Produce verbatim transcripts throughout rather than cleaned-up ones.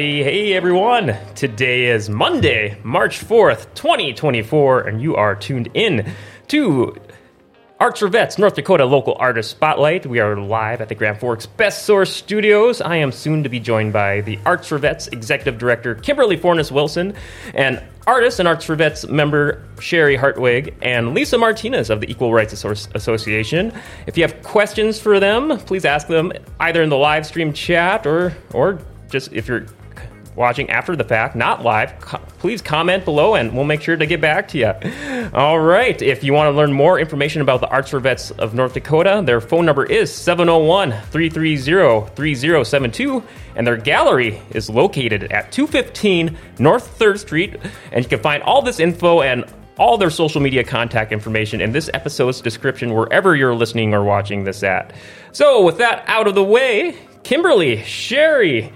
Hey, hey everyone. Today is Monday, March fourth, twenty twenty-four, and you are tuned in to Arts for Vets, North Dakota Local Artist Spotlight. We are live at the Grand Forks Best Source Studios. I am soon to be joined by the Arts for Vets Executive Director Kimberly Fornes-Wilson and artist and Arts for Vets member Sherry Hartwig and Lisa Martinez of the Equal Rights Association. If you have questions for them, please ask them either in the live stream chat or or just if you're watching after the fact, not live, co- please comment below and we'll make sure to get back to you. All right. If you want to learn more information about the Arts for Vets of North Dakota, their phone number is seven oh one, three three zero, three zero seven two, and their gallery is located at two fifteen North third Street. And you can find all this info and all their social media contact information in this episode's description wherever you're listening or watching this at. So with that out of the way, Kimberly, Sherry,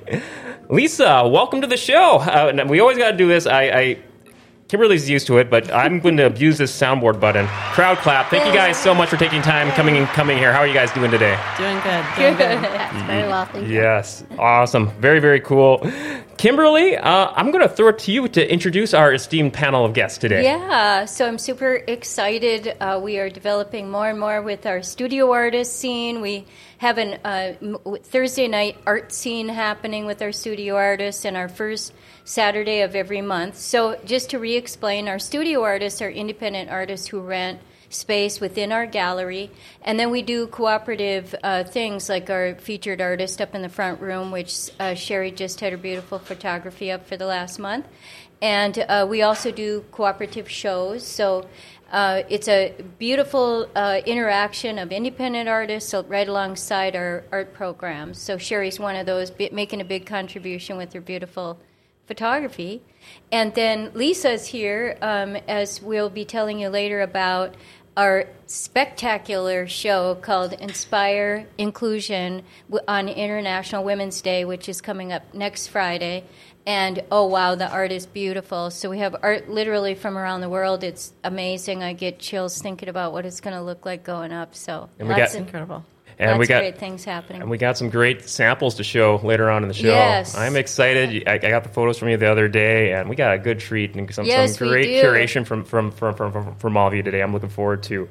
Lisa, welcome to the show. Uh, and we always got to do this. I, I Kimberly's used to it, but I'm going to abuse this soundboard button. Crowd clap. Thank you guys so much for taking time coming coming here. How are you guys doing today? Doing good. Doing good. That's very well. Thank you. Yes. Awesome. Very, very cool. Kimberly, uh, I'm going to throw it to you to introduce our esteemed panel of guests today. Yeah, so I'm super excited. Uh, we are developing more and more with our studio artist scene. We have an uh, m- Thursday night art scene happening with our studio artists and our first Saturday of every month. So just to re-explain, our studio artists are independent artists who rent space within our gallery, and then we do cooperative uh, things like our featured artist up in the front room, which uh, Sherry just had her beautiful photography up for the last month, and uh, we also do cooperative shows. So uh, it's a beautiful uh, interaction of independent artists so right alongside our art programs. So Sherry's one of those b- making a big contribution with her beautiful photography. And then Lisa's here, um, as we'll be telling you later about our spectacular show called Inspire Inclusion on International Women's Day, which is coming up next Friday. And, oh, wow, the art is beautiful. So we have art literally from around the world. It's amazing. I get chills thinking about what it's going to look like going up. So And we that's got- incredible. And Lots we got of great things happening. And we got some great samples to show later on in the show. Yes. I'm excited. I, I got the photos from you the other day, and we got a good treat and some, Yes, some we great do. curation from from, from, from, from from all of you today. I'm looking forward to.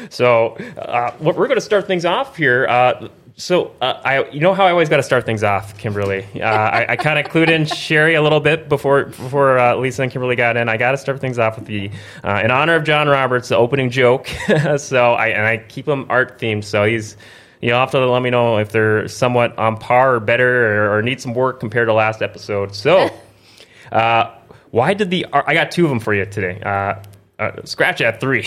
So uh, we're going to start things off here. Uh, so uh, I, you know how I always got to start things off, Kimberly. Uh, I, I kind of clued in Sherry a little bit before before uh, Lisa and Kimberly got in. I got to start things off with the uh, in honor of John Roberts, the opening joke. so I and I keep them art themed. So he's. You'll have to let me know if they're somewhat on par or better or, or need some work compared to last episode. So, uh, why did the... I got two of them for you today. Uh, uh, scratch at three.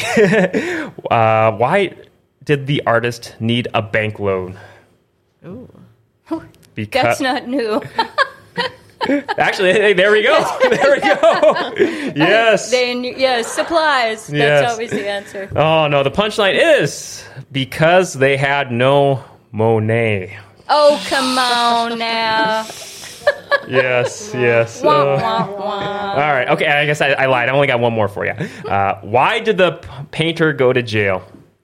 uh, why did the artist need a bank loan? Ooh. Because That's not new. Actually, hey, there we go. There we go. Yes. They, yes, supplies. That's Yes. always the answer. Oh, no. The punchline is because they had no Monet. Oh, come on now. Yes, yes. Wah, Uh, wah, wah. All right. Okay. I guess I, I lied. I only got one more for you. Uh, why did the p- painter go to jail?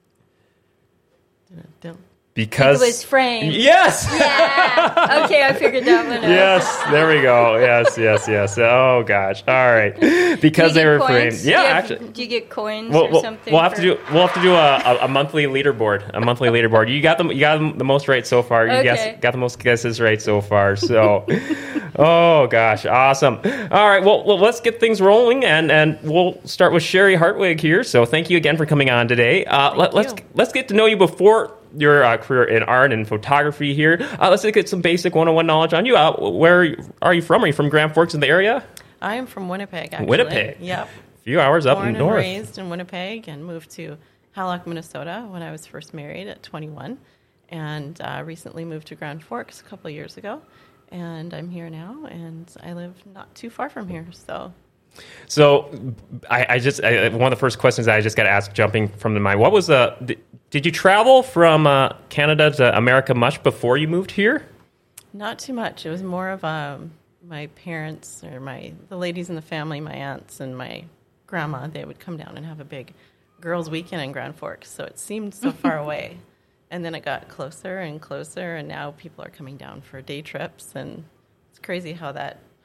Don't. Because It was framed. Yes. Yeah. Okay, I figured that one out. Yes. There we go. Yes. Yes. Yes. Oh gosh. All right. Because Do they you were get framed. coins? Yeah. Do you have- Actually. Do you get coins We'll, or we'll, something? we'll have to for- do we'll have to do a, a, a monthly leaderboard a monthly leaderboard. You got them you got them the most right so far. You Okay. guess, got the most guesses right so far. So, oh gosh, awesome. All right, well, well let's get things rolling and, and we'll start with Sherry Hartwig here. So thank you again for coming on today. Uh, let, let's you. let's get to know you before your uh, career in art and photography here. Uh, let's get some basic one oh one knowledge on you. Uh, where are you from? Are you from Grand Forks in the area? I am from Winnipeg, actually. Winnipeg? Yep. A few hours up Born and north. raised in Winnipeg and moved to Hallock, Minnesota when I was first married at twenty-one. And uh, recently moved to Grand Forks a couple of years ago. And I'm here now, and I live not too far from here. So So, I, I just I, one of the first questions I just got to ask, jumping from the mind, what was the? Did, did you travel from uh, Canada to America much before you moved here? not too much. It was more of um, my parents or my the ladies in the family, my aunts and my grandma. They would come down and have a big girls' weekend in Grand Forks. So it seemed so far away. And then it got closer and closer, and now people are coming down for day trips. And it's crazy how that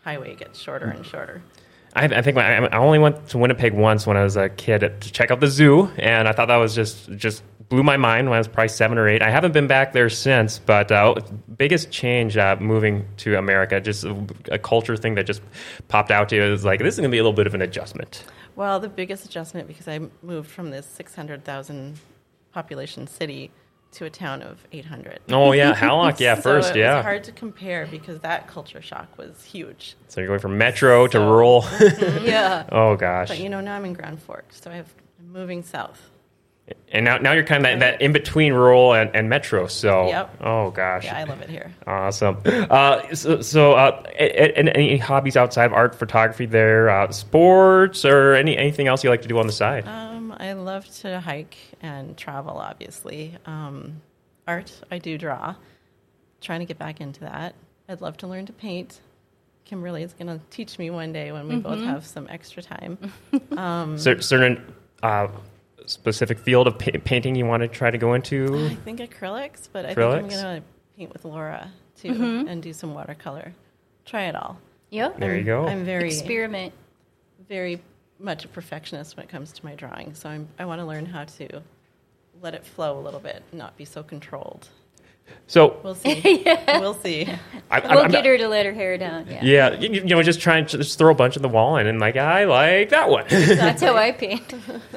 highway gets shorter and shorter. I, I think my, I only went to Winnipeg once when I was a kid to check out the zoo, and I thought that was just just blew my mind when I was probably seven or eight. I haven't been back there since, but uh, biggest change uh, moving to America, just a, a culture thing that just popped out to you. It was like, this is going to be a little bit of an adjustment. Well, the biggest adjustment, because I moved from this six hundred thousand population city to a town of eight hundred. Oh, yeah, Hallock, yeah, so first, it yeah. was hard to compare because that culture shock was huge. So you're going from metro to So- rural. Yeah. Oh, gosh. But, you know, now I'm in Grand Forks, so I have, I'm moving south. And now, now you're kind of that, that in between rural and, and metro. So, Yep. oh gosh, Yeah, I love it here. awesome. Uh, so, so uh, a- a- any hobbies outside of art, photography? There, uh, sports, or any anything else you like to do on the side? Um, I love to hike and travel, obviously. Um, art, I do draw. Trying to get back into that. I'd love to learn to paint. Kimberly is going to teach me one day when we both have some extra time. Um, Cer- certain uh, specific field of pa- painting you want to try to go into? I think acrylics, but I Acrylics? think I'm going to paint with Laura too and do some watercolor. Try it all. Yep. There you go. I'm very, Experiment. very much a perfectionist when it comes to my drawing, so I'm, I want to learn how to let it flow a little bit, and not be so controlled. So, We'll see. We'll see. I, I, We'll I'm get not- her to let her hair down. Yeah. yeah, you, you know, just try and just throw a bunch on the wall and, and like, I like that one. That's how I paint.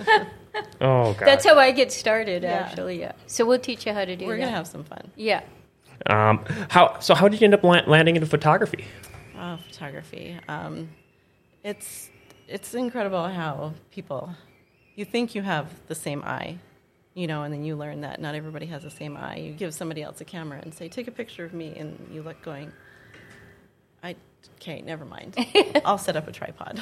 Oh god, That's how I get started, Yeah. actually. Yeah. So we'll teach you how to do We're that. going to have some fun. Yeah. Um, how so? How did you end up la- landing into photography? Oh, photography. Um, it's it's incredible how people, you think you have the same eye, you know, and then you learn that not everybody has the same eye. You give somebody else a camera and say, take a picture of me, and you look going, I, okay, never mind. I'll set up a tripod.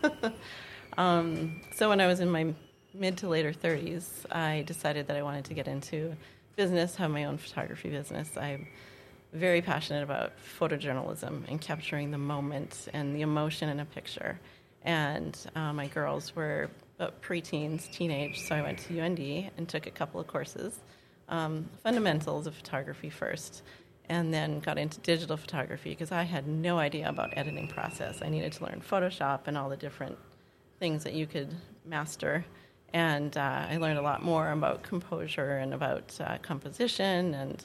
um, so when I was in my mid to later thirties, I decided that I wanted to get into business, have my own photography business. I'm very passionate about photojournalism and capturing the moment and the emotion in a picture. And uh, my girls were about preteens, teenage, so I went to U N D and took a couple of courses, um, fundamentals of photography first, and then got into digital photography because I had no idea about editing process. I needed to learn Photoshop and all the different things that you could master. And uh, I learned a lot more about composure and about uh, composition and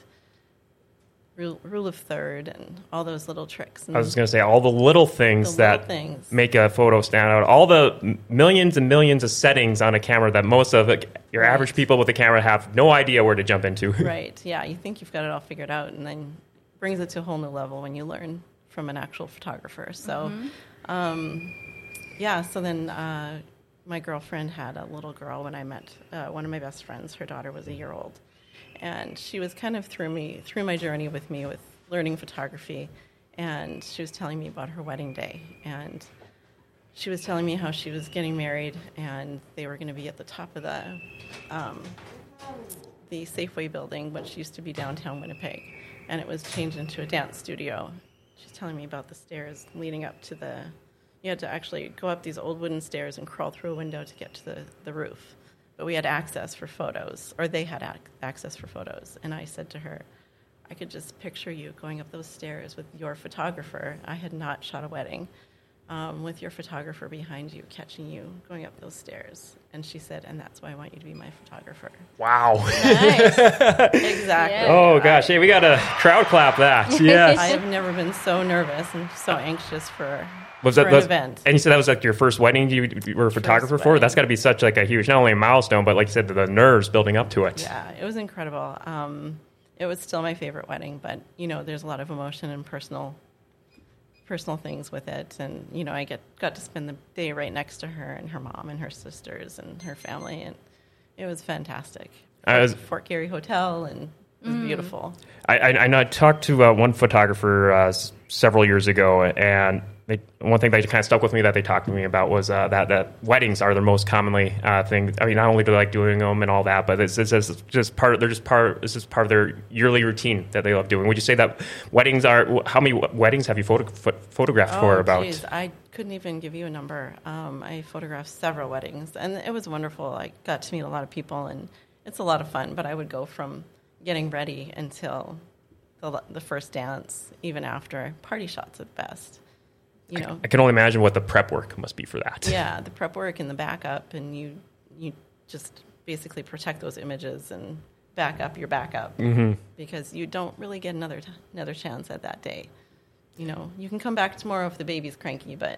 rule, rule of third and all those little tricks. And I was just going to say all the little things The little that things. make a photo stand out. All the m- millions and millions of settings on a camera that most of it, your Right. average people with a camera have no idea where to jump into. Right, yeah, you think you've got it all figured out, and then brings it to a whole new level when you learn from an actual photographer. So, um, yeah, so then uh, my girlfriend had a little girl when I met uh, one of my best friends. Her daughter was a year old, and she was kind of through me through my journey with me with learning photography, and she was telling me about her wedding day, and she was telling me how she was getting married, and they were going to be at the top of the um, the Safeway building, which used to be downtown Winnipeg, and it was changed into a dance studio. She's telling me about the stairs leading up to the. You had to actually go up these old wooden stairs and crawl through a window to get to the, the roof. But we had access for photos, or they had ac- access for photos. And I said to her, I could just picture you going up those stairs with your photographer. I had not shot a wedding. Um, with your photographer behind you, catching you going up those stairs. And she said, and that's why I want you to be my photographer. Wow. Nice. Exactly. Yeah. Oh, gosh. Hey, we got to crowd clap that. Yes. I have never been so nervous and so anxious for, Was for that an was- event. And you said that was like your first wedding you, you were a photographer for? wedding. That's got to be such like a huge, not only a milestone, but like you said, the nerves building up to it. Yeah, it was incredible. Um, it was still my favorite wedding, but you know, there's a lot of emotion and personal, personal things with it. And you know, I get got to spend the day right next to her and her mom and her sisters and her family, and it was fantastic. I was- Fort Garry Hotel, and it was beautiful. I, I, I know I talked to uh, one photographer uh, s- several years ago, and they, one thing that kind of stuck with me that they talked to me about was uh, that, that weddings are their most commonly uh, thing. I mean, not only do they like doing them and all that, but it's, it's just, just part. They're just part. It's just part of their yearly routine that they love doing. Would you say that weddings are? How many weddings have you photo, pho- photographed for? Oh, About geez, I couldn't even give you a number. Um, I photographed several weddings, and it was wonderful. I got to meet a lot of people, and it's a lot of fun. But I would go from getting ready until the, the first dance, even after party shots at best. you know. I can only imagine what the prep work must be for that. Yeah, the prep work and the backup, and you you just basically protect those images and back up your backup mm-hmm. because you don't really get another t- another chance at that day. You know, you can come back tomorrow if the baby's cranky, but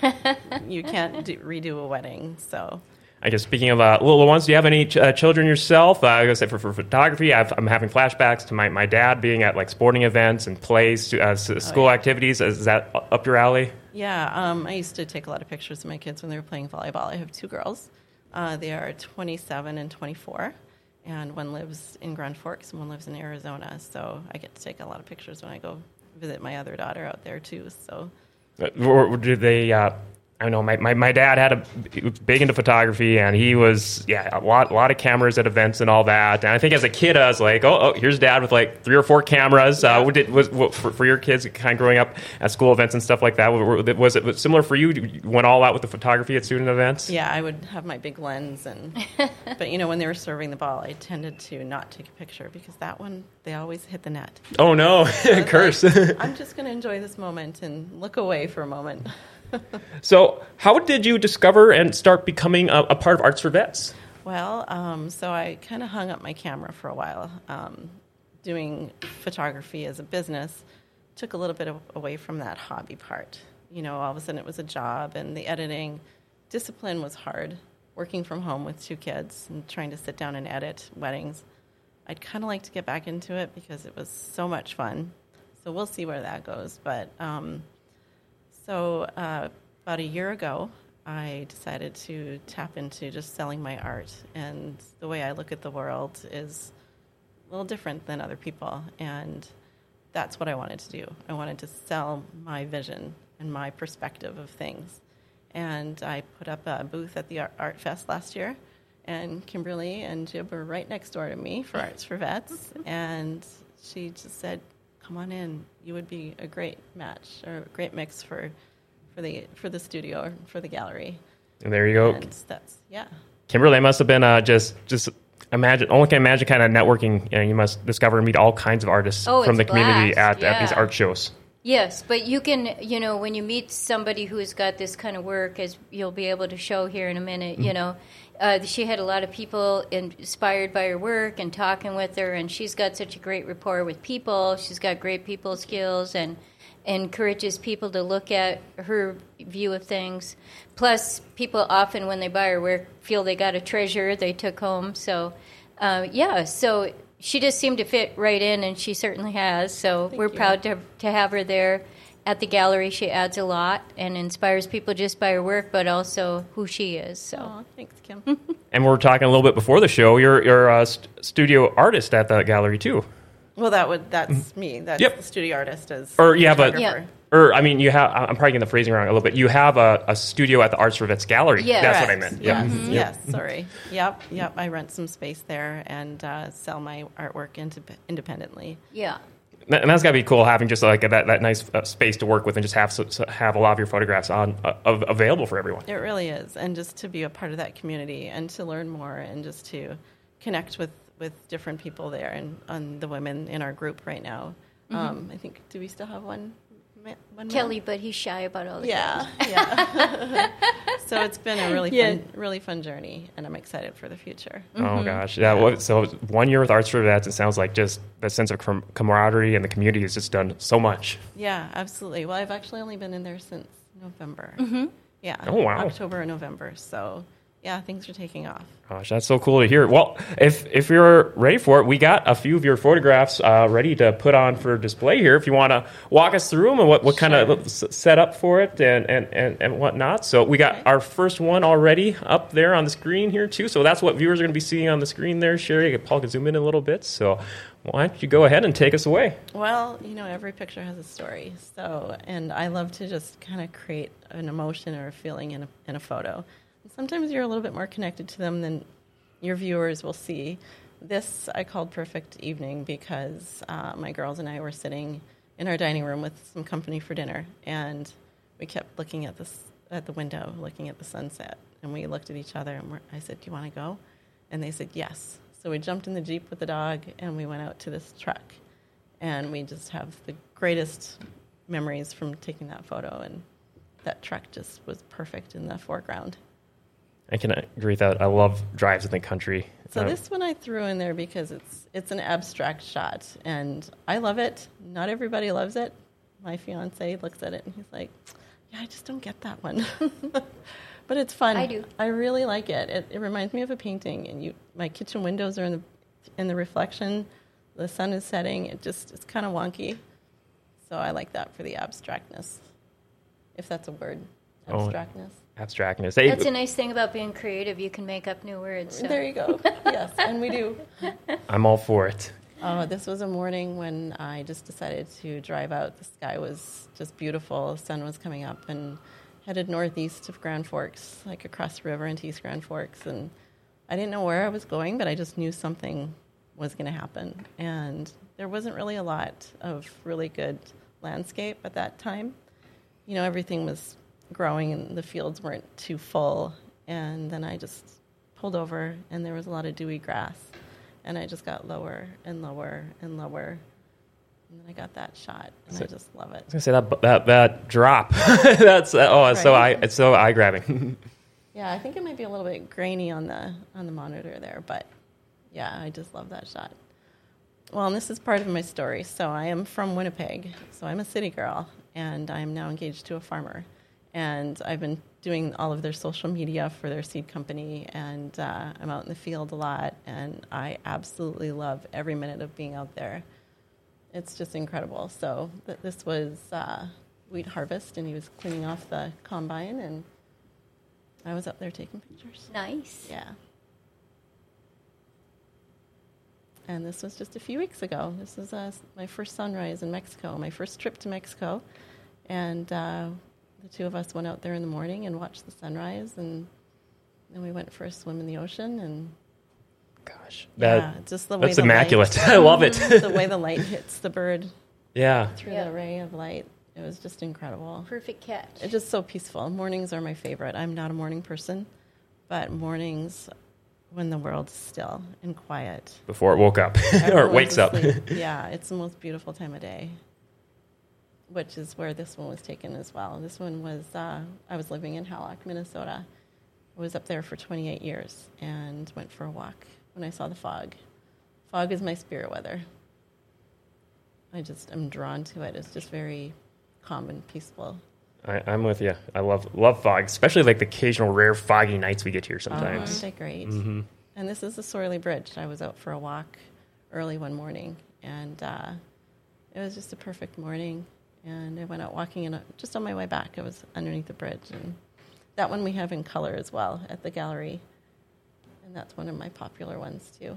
you can't do, redo a wedding. So, I guess speaking of uh, little ones, do you have any ch- uh, children yourself? Uh, I was say for, for photography, I've, I'm having flashbacks to my, my dad being at like sporting events and plays, uh, s- school oh, yeah. activities. Is that up your alley? Yeah, um, I used to take a lot of pictures of my kids when they were playing volleyball. I have two girls. Uh, they are twenty-seven and twenty-four, and one lives in Grand Forks and one lives in Arizona. So I get to take a lot of pictures when I go visit my other daughter out there too. So, Uh, or do they? Uh, I don't know. My, my, my dad had a he was big into photography, and he was yeah a lot a lot of cameras at events and all that. And I think as a kid, I was like, oh, oh here's dad with like three or four cameras. Yeah. Uh, what did, was what, for, for your kids, kind of growing up at school events and stuff like that? Was it similar for you? You went all out with the photography at student events? yeah, I would have my big lens, and but you know when they were serving the ball, I tended to not take a picture because that one they always hit the net. Oh no, So curse! like, I'm just going to enjoy this moment and look away for a moment. So, how did you discover and start becoming a, a part of Arts for Vets? Well, um, so I kind of hung up my camera for a while. Um, doing photography as a business took a little bit of, away from that hobby part. You know, all of a sudden it was a job, and the editing discipline was hard. Working from home with two kids and trying to sit down and edit weddings, I'd kind of like to get back into it because it was so much fun. So we'll see where that goes. But um, so uh, about a year ago, I decided to tap into just selling my art. And the way I look at the world is a little different than other people. And that's what I wanted to do. I wanted to sell my vision and my perspective of things. And I put up a booth at the Art Fest last year. And Kimberly and Jib were right next door to me for Arts for Vets. And she just said, come on in. You would be a great match or a great mix for for the for the studio or for the gallery. And there you go. And that's, yeah. Kimberly must have been uh, just just imagine only can imagine kind of networking. You know, you must discover and meet all kinds of artists Oh, from the it's community blast, at, at these yeah. art shows. Yes, but you can, you know, when you meet somebody who's got this kind of work, as you'll be able to show here in a minute, you know, uh, she had a lot of people inspired by her work and talking with her, and she's got such a great rapport with people. She's got great people skills and encourages people to look at her view of things. Plus, people often, when they buy her work, feel they got a treasure they took home. So, uh, yeah, so she just seemed to fit right in, and she certainly has. So Thank we're you. proud to to have her there at the gallery. She adds a lot and inspires people just by her work, but also who she is. So, Oh, thanks, Kim. And we were talking a little bit before the show. You're you're a st- studio artist at the gallery too, Well, that would that's me. That's Yep. the studio artist as or you have a, photographer. or I mean, you have. I'm probably getting the phrasing wrong a little bit. You have a, a studio at the Arts for Vets gallery. Yeah. That's what I Correct. meant. Yes, Yeah. yes, sorry. Yep, yep. I rent some space there and uh, sell my artwork indep- independently. yeah. And that's got to be cool having just like that, that nice uh, space to work with and just have so, so have a lot of your photographs on uh, av- available for everyone. It really is. And just to be a part of that community and to learn more and just to connect with, with different people there and on the women in our group right now. Mm-hmm. Um, I think, do we still have one? ma- one man? Kelly, but he's shy about all the Yeah, yeah. So it's been a really Yeah. fun, really fun journey, and I'm excited for the future. Oh gosh, yeah. Well, so one year with Arts for Vets, it sounds like just that sense of com- camaraderie and the community has just done so much. Yeah, absolutely. Well, I've actually only been in there since November. Yeah. Oh, wow. October and November. So yeah, things are taking off. Gosh, that's so cool to hear. Well, if if you're ready for it, we got a few of your photographs uh, ready to put on for display here. If you want to walk us through them and what, what kind Sure. of s- set up for it and, and, and, and whatnot. So we got Okay. our first one already up there on the screen here too. So that's what viewers are going to be seeing on the screen there. Sherry, Paul can zoom in a little bit. So why don't you go ahead and take us away? Well, you know, every picture has a story. So, and I love to just kind of create an emotion or a feeling in a, in a photo. And sometimes you're a little bit more connected to them than your viewers will see. This I called Perfect Evening because uh, my girls and I were sitting in our dining room with some company for dinner, and we kept looking at this at the window, looking at the sunset, and we looked at each other, and we're, I said, "Do you want to go?" And they said, "Yes." So we jumped in the Jeep with the dog, and we went out to this truck, and we just have the greatest memories from taking that photo. And that truck just was perfect in the foreground. I can agree with that. I love drives in the country. So Um, this one I threw in there because it's it's an abstract shot, and I love it. Not everybody loves it. My fiance looks at it and he's like, "Yeah, I just don't get that one." But it's fun. I do. I really like it. It, it reminds me of a painting, and you, my kitchen windows are in the in the reflection. The sun is setting. It just it's kind of wonky. So I like that for the abstractness, if that's a word. Oh. Abstractness. Abstractness. Hey, That's a nice thing about being creative. You can make up new words. So. There you go. Yes, and we do. I'm all for it. Oh, this was a morning when I just decided to drive out. The sky was just beautiful. The sun was coming up, and headed northeast of Grand Forks, like across the river into East Grand Forks. And I didn't know where I was going, but I just knew something was going to happen. And there wasn't really a lot of really good landscape at that time. You know, everything was growing and the fields weren't too full. And then I just pulled over, and there was a lot of dewy grass. And I just got lower and lower and lower. And then I got that shot, and So- I just love it. I was gonna say that that that drop. That's oh, it's so eye Right. it's so eye grabbing. Yeah, I think it might be a little bit grainy on the on the monitor there, but yeah, I just love that shot. Well, and this is part of my story. So I am from Winnipeg, so I'm a city girl, and I'm now engaged to a farmer. And I've been doing all of their social media for their seed company, and uh, I'm out in the field a lot, and I absolutely love every minute of being out there. It's just incredible. So th- this was uh, wheat harvest, and he was cleaning off the combine, and I was up there taking pictures. Nice. Yeah. And this was just a few weeks ago. This is uh, my first sunrise in Mexico, my first trip to Mexico. And uh, the two of us went out there in the morning and watched the sunrise. And then we went for a swim in the ocean. And Gosh, that yeah, just the way that's the immaculate. light, I love it. the way the light hits the bird Yeah. through Yeah. the ray of light. It was just incredible. Perfect catch. It's just so peaceful. Mornings are my favorite. I'm not a morning person, but mornings when the world's still and quiet. Before it woke up or it Everyone's wakes up. asleep. Yeah, it's the most beautiful time of day, which is where this one was taken as well. This one was, uh, I was living in Hallock, Minnesota. I was up there for twenty-eight years and went for a walk when I saw the fog. Fog is my spirit weather. I just am drawn to it. It's just very calm and peaceful. I, I'm with you. I love love fog, especially like the occasional rare foggy nights we get here Oh, sometimes. aren't they great? hmm And this is the Sorley Bridge. I was out for a walk early one morning, and uh, it was just a perfect morning. And I went out walking, and just on my way back, I was underneath the bridge. And that one we have in color as well at the gallery. And that's one of my popular ones, too.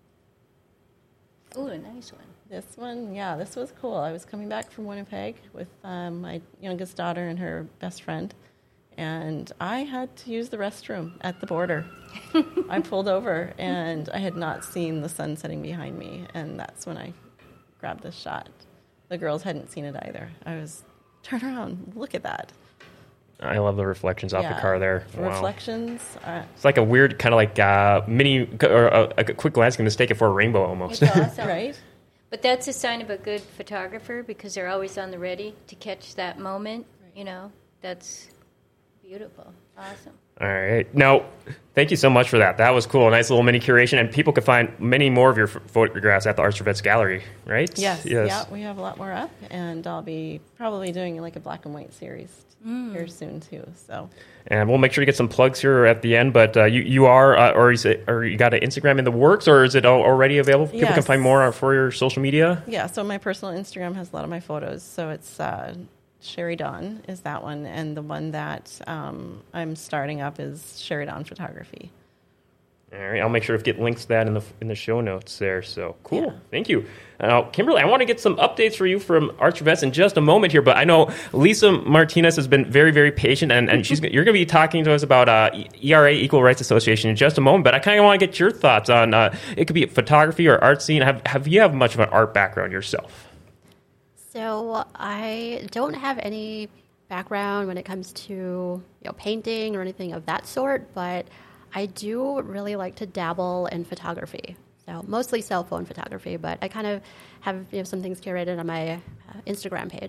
Ooh, a nice one. This one, yeah, this was cool. I was coming back from Winnipeg with um, my youngest daughter and her best friend, and I had to use the restroom at the border. I pulled over, and I had not seen the sun setting behind me, and that's when I grabbed this shot. The girls hadn't seen it either. I was, turn around, look at that. I love the reflections off Yeah. the car there. Wow. Reflections. Uh, It's like a weird kind of like uh, mini or a, a quick glance can mistake it for a rainbow almost. It's awesome. right? But that's a sign of a good photographer because they're always on the ready to catch that moment. Right. You know, that's beautiful. Awesome. All right. Now, thank you so much for that. That was cool. A nice little mini curation. And people can find many more of your ph- photographs at the Arts Vets Gallery, right? Yes. Yeah, we have a lot more up, and I'll be probably doing like a black and white series here soon too. So And we'll make sure to get some plugs here at the end. But uh, you, you are, uh, or, is it, or you got an Instagram in the works, or is it al- already available? People can Yes. find more for your social media. yeah, so my personal Instagram has a lot of my photos. So it's uh, Sherry Dawn is that one, and the one that um, I'm starting up is Sherry Dawn Photography. All right, I'll make sure to get links to that in the in the show notes there. So cool, Yeah. thank you, uh, Kimberly. I want to get some updates for you from Arts Vets in just a moment here, but I know Lisa Martinez has been very, very patient, and, and she's you're going to be talking to us about uh, E R A Equal Rights Association in just a moment. But I kind of want to get your thoughts on uh, it could be photography or art scene. Have have you have much of an art background yourself? So I don't have any background when it comes to you know painting or anything of that sort, but I do really like to dabble in photography. So mostly cell phone photography, but I kind of have you know, some things curated on my uh, Instagram page.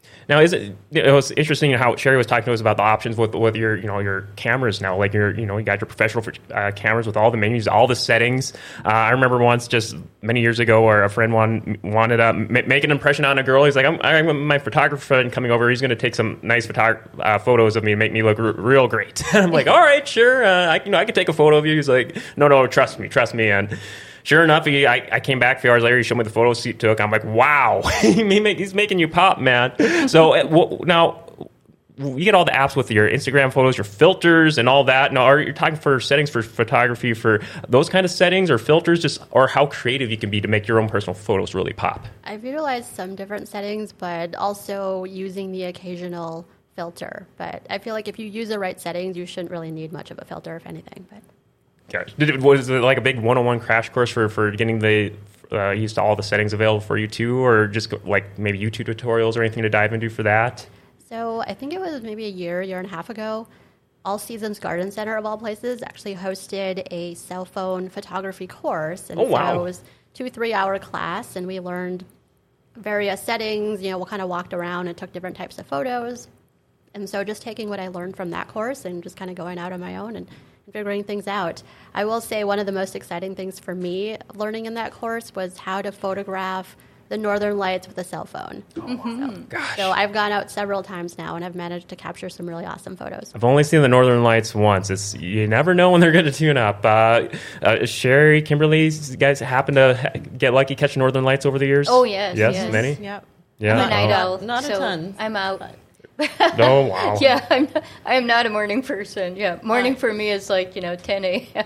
Now, is it? It was interesting how Sherry was talking to us about the options with with your you know your cameras now. Like your you know you got your professional uh, cameras with all the menus, all the settings. Uh, I remember once just many years ago, where a friend wanted wanted to m- make an impression on a girl. He's like, I'm, I'm my photographer friend coming over. He's going to take some nice photog- uh, photos of me and make me look r- real great. And I'm like, all right, sure. Uh, I you know I could take a photo of you. He's like, no, no, trust me, trust me, and. Sure enough, he, I, I came back a few hours later. He showed me the photos he took. I'm like, wow, he make, he's making you pop, man. So uh, well, now you get all the apps with your Instagram photos, your filters, and all that. Now, are you talking for settings for photography for those kind of settings or filters, just or how creative you can be to make your own personal photos really pop? I've utilized some different settings, but also using the occasional filter. But I feel like if you use the right settings, you shouldn't really need much of a filter, if anything. But. Yeah. Did it, was it like a big one-on-one crash course for, for getting the uh, used to all the settings available for you too, or just like maybe YouTube tutorials or anything to dive into for that? So I think it was maybe a year, year and a half ago. All Seasons Garden Center of all places actually hosted a cell phone photography course, and oh, wow. so it was two three-hour class, and we learned various settings. You know, we kind of walked around and took different types of photos, and so just taking what I learned from that course and just kind of going out on my own and figuring things out. I will say one of the most exciting things for me learning in that course was how to photograph the northern lights with a cell phone. Mm-hmm. So, Gosh. so I've gone out several times now, and I've managed to capture some really awesome photos. I've only seen the Northern Lights once. It's you never know when they're going to tune up. Uh, uh, Sherry, Kimberly, you guys happen to ha- get lucky catching Northern Lights over the years? Oh, yes. Yes, yes. many? Yep. Yeah. I'm a night oh. owl. Not a so ton, I'm out. but- Oh, wow. Yeah, I'm not, I am not a morning person. Yeah, morning for me is like, you know, ten a.m.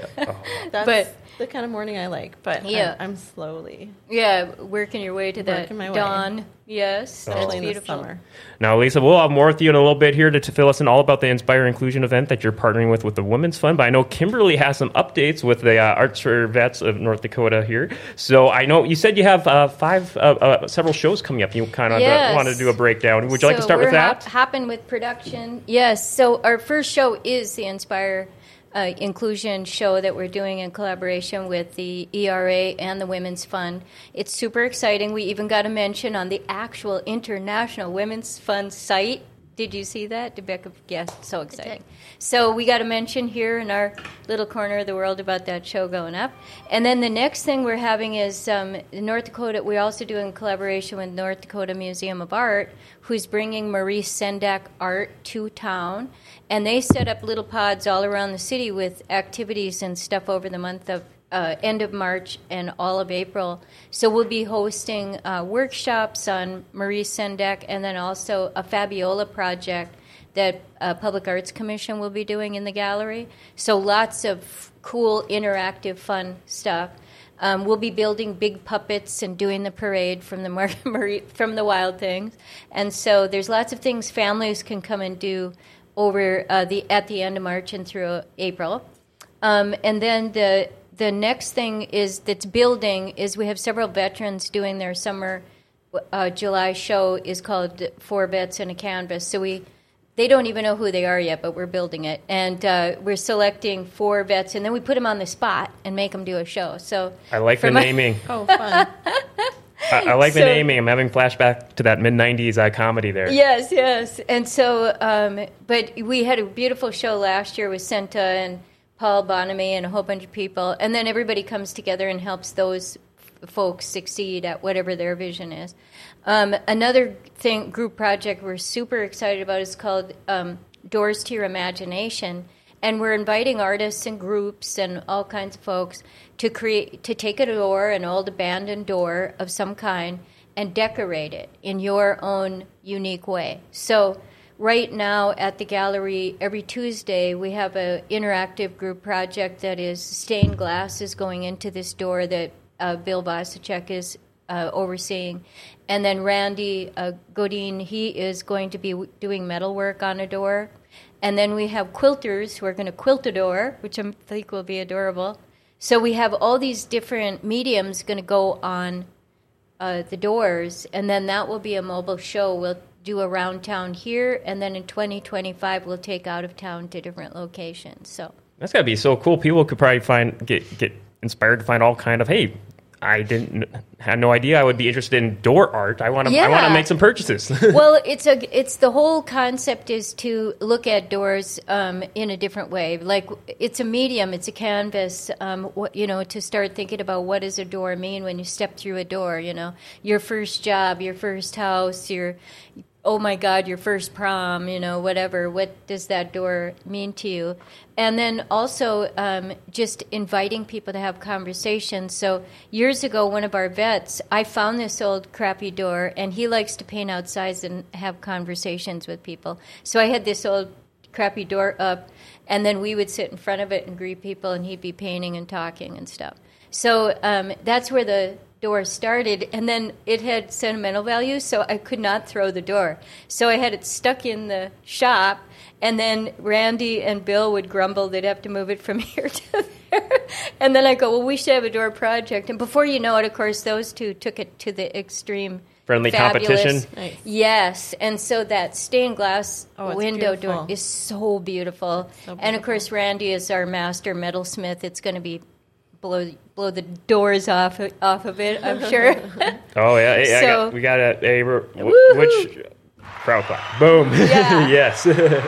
That's But- the kind of morning I like, but Yeah. I'm, I'm slowly, Yeah, working your way to that Working my way. dawn. Yes, that's especially in the beautiful. summer. Now, Lisa, we'll have more with you in a little bit here to, to fill us in all about the Inspire Inclusion event that you're partnering with with the Women's Fund. But I know Kimberly has some updates with the uh, Arts for Vets of North Dakota here. So I know you said you have uh, five, uh, uh, several shows coming up. You kind of Yes. want to do a breakdown. Would you like to So start with we're that? hop- hopping with production. Yes. So our first show is the Inspire uh, Inclusion show that we're doing in collaboration with the E R A and the Women's Fund. It's super exciting. We even got a mention on the actual International Women's Fund site. Did you see that, Rebecca? Yes, so exciting. So we got a mention here in our little corner of the world about that show going up. And then the next thing we're having is um, North Dakota. We also do in collaboration with North Dakota Museum of Art, who's bringing Maurice Sendak art to town. And they set up little pods all around the city with activities and stuff over the month of Uh, end of March and all of April. So we'll be hosting uh, workshops on Maurice Sendak and then also a Fabiola project that uh, Public Arts Commission will be doing in the gallery. So lots of cool, interactive, fun stuff. Um, we'll be building big puppets and doing the parade from the Mar- Marie, from the Wild Things. And so there's lots of things families can come and do over uh, the at the end of March and through April. Um, and then the The next thing is that's building is we have several veterans doing their summer uh, July show is called Four Vets and a Canvas. So we they don't even know who they are yet, but we're building it, and uh, we're selecting four vets, and then we put them on the spot and make them do a show. So I like the my- naming. Oh, fun. I, I like the So- naming. I'm having flashback to that mid nineties uh, comedy there. Yes, yes. And so, um, but we had a beautiful show last year with Senta and Paul Bonamy and a whole bunch of people. And then everybody comes together and helps those f- folks succeed at whatever their vision is. Um, another thing, group project we're super excited about is called um, Doors to Your Imagination. And we're inviting artists and groups and all kinds of folks to create, to take a door, an old abandoned door of some kind, and decorate it in your own unique way. So right now at the gallery, every Tuesday, we have an interactive group project that is stained glass is going into this door that uh, Bill Vasicek is uh, overseeing. And then Randy uh, Godin, he is going to be w- doing metalwork on a door. And then we have quilters who are going to quilt a door, which I think will be adorable. So we have all these different mediums going to go on uh, the doors, and then that will be a mobile show. We'll do around town here, and then in twenty twenty-five we'll take out of town to different locations. So That's got to be so cool. People could probably find get get inspired to find all kind of, hey, I didn't had no idea I would be interested in door art. I want to. I want to Yeah. make some purchases. Well, it's a it's the whole concept is to look at doors um, in a different way. Like it's a medium, it's a canvas. Um, what, you know, to start thinking about what does a door mean when you step through a door. You know, your first job, your first house, your oh my God, your first prom. You know, whatever. What does that door mean to you? And then also um, just inviting people to have conversations. So years ago, one of our vets, I found this old crappy door, and he likes to paint outside and have conversations with people. So I had this old crappy door up, and then we would sit in front of it and greet people, and he'd be painting and talking and stuff. So um, that's where the door started, and then it had sentimental value, so I could not throw the door. So I had it stuck in the shop, and then Randy and Bill would grumble they'd have to move it from here to there. And then I go, well, we should have a door project. And before you know it, of course, those two took it to the extreme. Friendly fabulous. competition. Nice. Yes, and so that stained glass Oh, it's window beautiful. door is so beautiful. So And of course, Randy is our master metalsmith. It's going to be blow blow the doors off off of it, I'm sure. Oh yeah, Hey, I So- got, we got a, a Woo-hoo. which crowd clap. Boom. Yeah. Yes.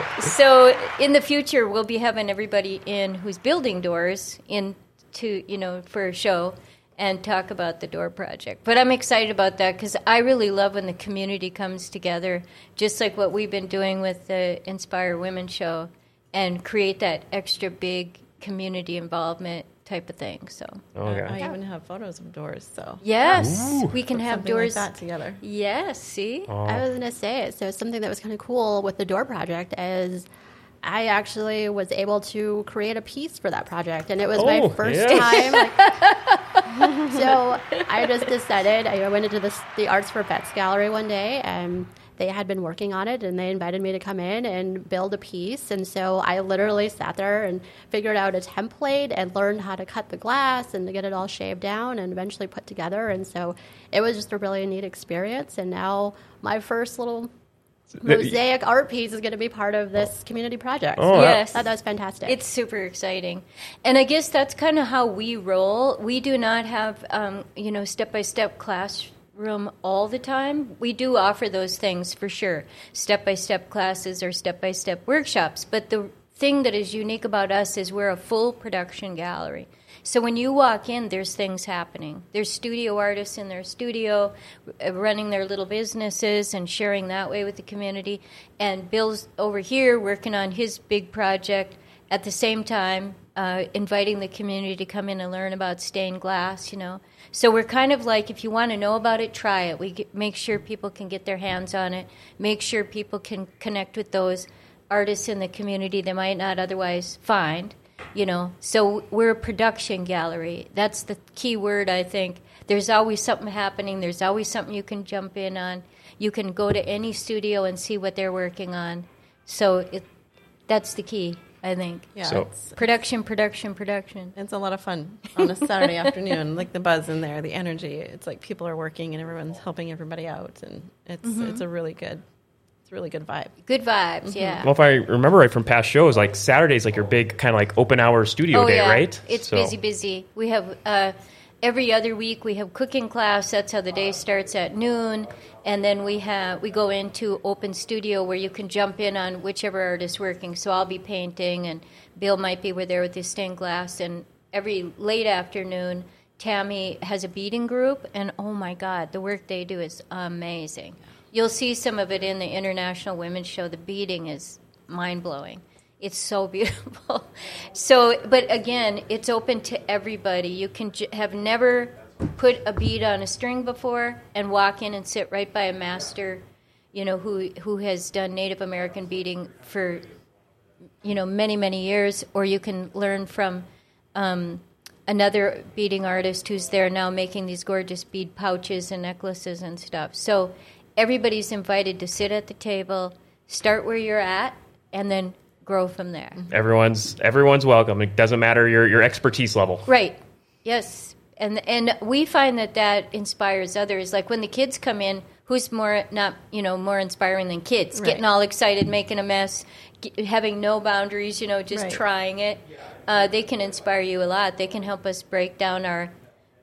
So in the future, we'll be having everybody in who's building doors in to you know for a show and talk about the door project. But I'm excited about that because I really love when the community comes together, just like what we've been doing with the Inspire Women show, and create that extra big community involvement type of thing. So Okay. I even have photos of doors, so yes, we can put have something doors. like that together. Yes, see. Oh. I was gonna say, so something that was kind of cool with the door project is I actually was able to create a piece for that project, and it was Oh, my first yes. time. Like, so I just decided I went into this, the Arts for Vets gallery one day, and they had been working on it, and they invited me to come in and build a piece. And so I literally sat there and figured out a template and learned how to cut the glass and to get it all shaved down and eventually put together. And so it was just a really neat experience. And now my first little mosaic art piece is going to be part of this community project. Oh, So yes. that, that was fantastic. It's super exciting. And I guess that's kind of how we roll. We do not have, um, you know, step-by-step classroom all the time. We do offer those things for sure, step-by-step classes or step-by-step workshops. But the thing that is unique about us is we're a full production gallery. So when you walk in, there's things happening. There's studio artists in their studio uh, running their little businesses and sharing that way with the community. And Bill's over here working on his big project at the same time, uh, inviting the community to come in and learn about stained glass, you know. So we're kind of like, if you want to know about it, try it. We get, make sure people can get their hands on it, make sure people can connect with those artists in the community they might not otherwise find. You know, so we're a production gallery. That's the key word, I think. There's always something happening. There's always something you can jump in on. You can go to any studio and see what they're working on. So it, that's the key, I think. Yeah, So- it's, Production, production, production. it's a lot of fun on a Saturday afternoon. Like the buzz in there, the energy. It's like people are working and everyone's helping everybody out, and it's it's a really good, it's a really good vibe. Good vibes, yeah. Well, if I remember right from past shows, like Saturday's like your big kind of like open hour studio oh, day, yeah. right? It's So- busy, busy. We have uh, every other week we have cooking class. That's how the day starts at noon, and then we have we go into open studio where you can jump in on whichever artist working. So I'll be painting, and Bill might be there with his stained glass. And every late afternoon, Tammy has a beading group, and oh my God, the work they do is amazing. You'll see some of it in the International Women's Show. The beading is mind-blowing. It's so beautiful. So, but again, it's open to everybody. You can j- have never put a bead on a string before and walk in and sit right by a master, you know, who who has done Native American beading for, you know, many, many years. Or you can learn from um, another beading artist who's there now making these gorgeous bead pouches and necklaces and stuff. So everybody's invited to sit at the table, start where you're at, and then grow from there. Everyone's everyone's welcome. It doesn't matter your your expertise level. Right. Yes. And and we find that that inspires others. Like when the kids come in, who's more not, you know, more inspiring than kids? Right. Getting all excited, making a mess, g- having no boundaries, you know, just Right. trying it. Uh, they can inspire you a lot. They can help us break down our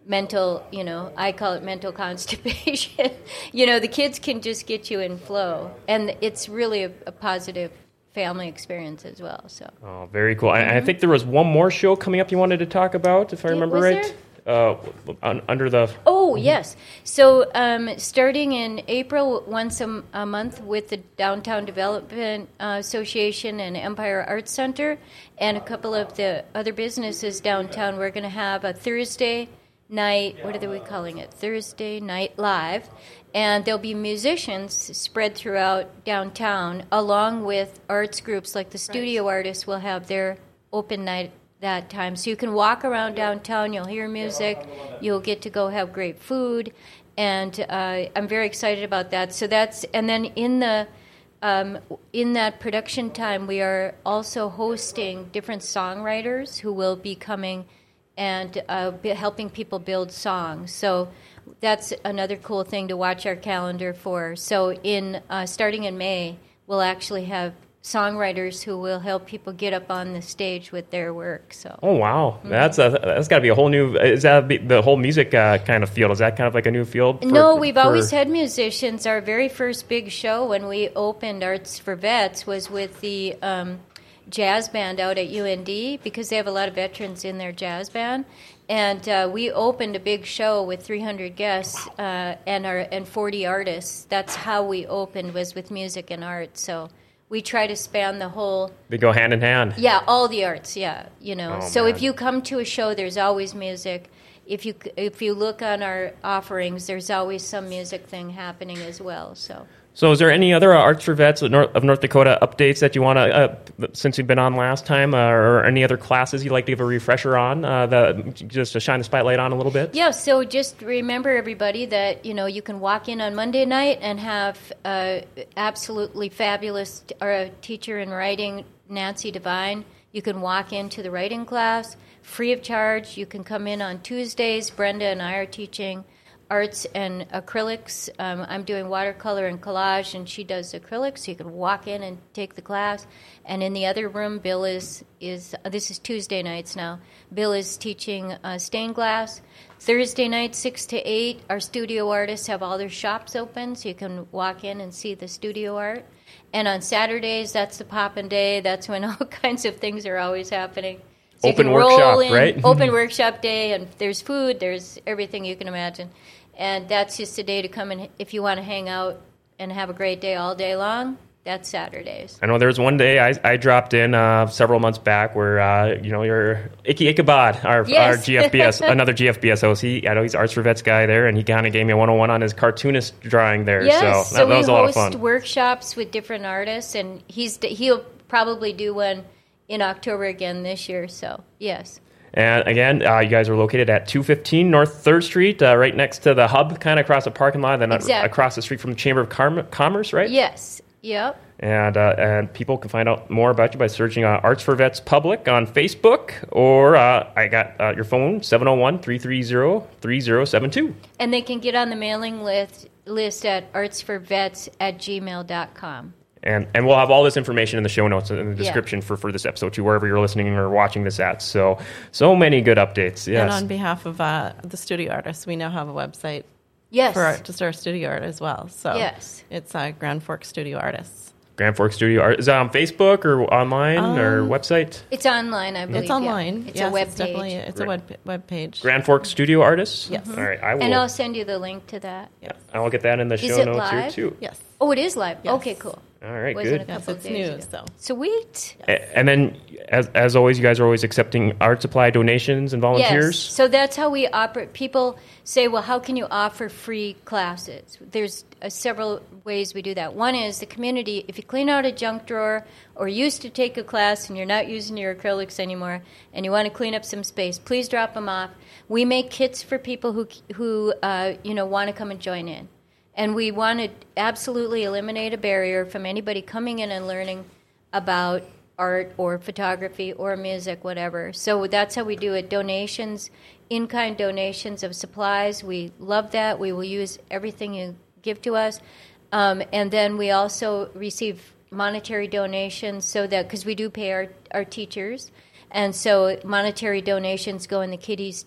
mental, you know, I call it mental constipation. You know, the kids can just get you in flow. And it's really a, a positive family experience as well. So. Oh, very cool. Mm-hmm. I, I think there was one more show coming up you wanted to talk about, if I remember was right. There? Uh, un, under the... Oh, yes. So um, starting in April, once a, a month with the Downtown Development uh, Association and Empire Arts Center and a couple of the other businesses downtown, we're going to have a Thursday night, what are we calling it? Thursday Night Live. And there'll be musicians spread throughout downtown, along with arts groups like the studio right. artists will have their open night that time. So you can walk around downtown, you'll hear music, you'll get to go have great food, and uh, I'm very excited about that. So that's, and then in the um, in that production time, we are also hosting different songwriters who will be coming and uh, be helping people build songs. So that's another cool thing to watch our calendar for. So in uh, starting in May, we'll actually have songwriters who will help people get up on the stage with their work. So. Oh wow, mm-hmm. that's a, that's got to be a whole new. Is that the whole music uh, kind of field? Is that kind of like a new field? For, no, we've for... always had musicians. Our very first big show when we opened Arts for Vets was with the um, jazz band out at U N D because they have a lot of veterans in their jazz band. And uh, we opened a big show with three hundred guests uh, and our and forty artists. That's how we opened, was with music and art. So. We try to span the whole... They go hand in hand. Yeah, all the arts, yeah, you know. Oh, so man. If you come to a show, there's always music. If you if you look on our offerings, there's always some music thing happening as well, so... So is there any other uh, Arts for Vets of North, of North Dakota updates that you want to, uh, since you've been on last time, uh, or any other classes you'd like to give a refresher on, uh, that, just to shine the spotlight on a little bit? Yeah, so just remember, everybody, that, you know, you can walk in on Monday night and have uh, absolutely fabulous t- or a teacher in writing, Nancy Devine. You can walk into the writing class free of charge. You can come in on Tuesdays. Brenda and I are teaching arts and acrylics. Um, I'm doing watercolor and collage, and she does acrylics. So you can walk in and take the class. And in the other room, Bill is is uh, this is Tuesday nights now. Bill is teaching uh, stained glass. Thursday night, six to eight, our studio artists have all their shops open, so you can walk in and see the studio art. And on Saturdays, that's the poppin' day. That's when all kinds of things are always happening. So open you can workshop, roll in, right? Open workshop day, and there's food, there's everything you can imagine. And that's just a day to come and, if you want to hang out and have a great day all day long, that's Saturdays. I know there was one day I, I dropped in uh, several months back where, uh, you know, your Icky Ichabod, our, yes. our G F B S, another G F B S host, he, I know he's Arts for Vets guy there, and he kind of gave me a one oh one on his cartoonist drawing there. Yes, so that, so that we was a lot of host fun. workshops with different artists, and he's he'll probably do one in October again this year, so yes. And again, uh, you guys are located at two fifteen North third Street, uh, right next to the hub, kind of across the parking lot, then exactly. across the street from the Chamber of Com- Commerce, right? Yes, yep. And uh, and people can find out more about you by searching uh, Arts for Vets Public on Facebook, or uh, I got uh, your phone, seven oh one, three three zero, three zero seven two. And they can get on the mailing list, list at artsforvets at gmail dot com. And and we'll have all this information in the show notes and in the Yeah. description for, for this episode too, wherever you're listening or watching this at. So so many good updates. Yes. And on behalf of uh, the studio artists, we now have a website Yes. for our, just our studio art as well. So Yes. it's uh, Grand Forks Studio Artists. Grand Forks Studio Art. Is that on Facebook or online Um, or website? It's online, I believe. It's online. Yeah. It's yes, a web it's page. definitely it's a web web page. Grand Forks Studio Artists? Yes. All right, I will. And I'll send you the link to that. Yes. I'll get that in the Is show it notes live? here too. Yes. Oh, it is live? Yes. Okay, cool. All right, Wasn't a good. Yes, couple it's days news, ago. so. Sweet. A- And then, as as always, you guys are always accepting art supply donations and volunteers. Yes. So that's how we operate. People say, well, how can you offer free classes? There's uh, several ways we do that. One is the community. If you clean out a junk drawer or used to take a class and you're not using your acrylics anymore and you want to clean up some space, please drop them off. We make kits for people who, who uh, you know, want to come and join in. And we want to absolutely eliminate a barrier from anybody coming in and learning about art or photography or music, whatever. So that's how we do it. Donations, in-kind donations of supplies. We love that. We will use everything you give to us. Um, and then we also receive monetary donations so that, because we do pay our, our teachers, and so monetary donations go in the kiddies to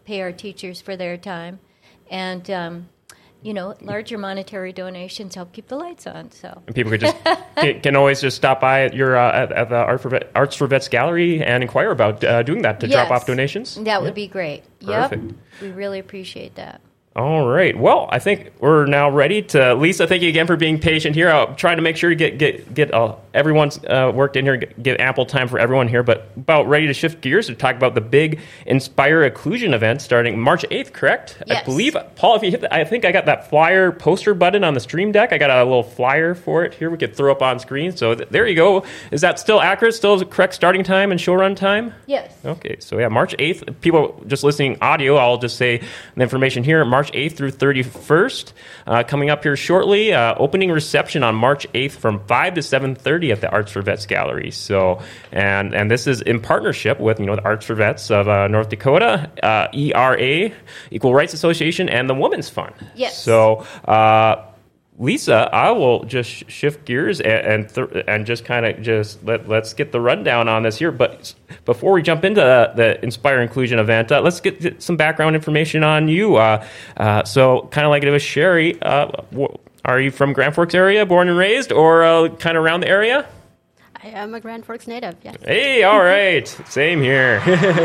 pay our teachers for their time. And, um, you know, larger monetary donations help keep the lights on. So And people could just can, can always just stop by at your uh, at, at the Art for Vet, Arts for Vets gallery and inquire about uh, doing that to Yes. drop off donations. that would be great. Perfect. Yep. We really appreciate that. All right. Well, I think we're now ready to. Lisa, thank you again for being patient here. I'll try to make sure to get get get uh, everyone's uh, worked in here, get, get ample time for everyone here. But about ready to shift gears to talk about the big Inspire Occlusion event starting March eighth. Correct? Yes. I believe, Paul. If you hit, the, I think I got that flyer poster button on the stream deck. I got a little flyer for it here. We could throw up on screen. So th- there you go. Is that still accurate? Still the correct starting time and show run time? Yes. Okay, so yeah, March eighth. People just listening audio, I'll just say the information here. March eighth through thirty-first. Uh, coming up here shortly, uh, opening reception on March eighth from five to seven thirty at the Arts for Vets Gallery. So, and and this is in partnership with, you know, the Arts for Vets of uh, North Dakota, uh, E R A, Equal Rights Association, and the Women's Fund. Yes. So, uh, Lisa, I will just sh- shift gears and and, th- and just kind of just let let's get the rundown on this here. But before we jump into the, the Inspire Inclusion event, uh, let's get, get some background information on you. Uh, uh, so, kind of like it was Sherry, uh, w- are you from Grand Forks area, born and raised, or uh, kind of around the area? I am a Grand Forks native, yes. Hey, all right, same here.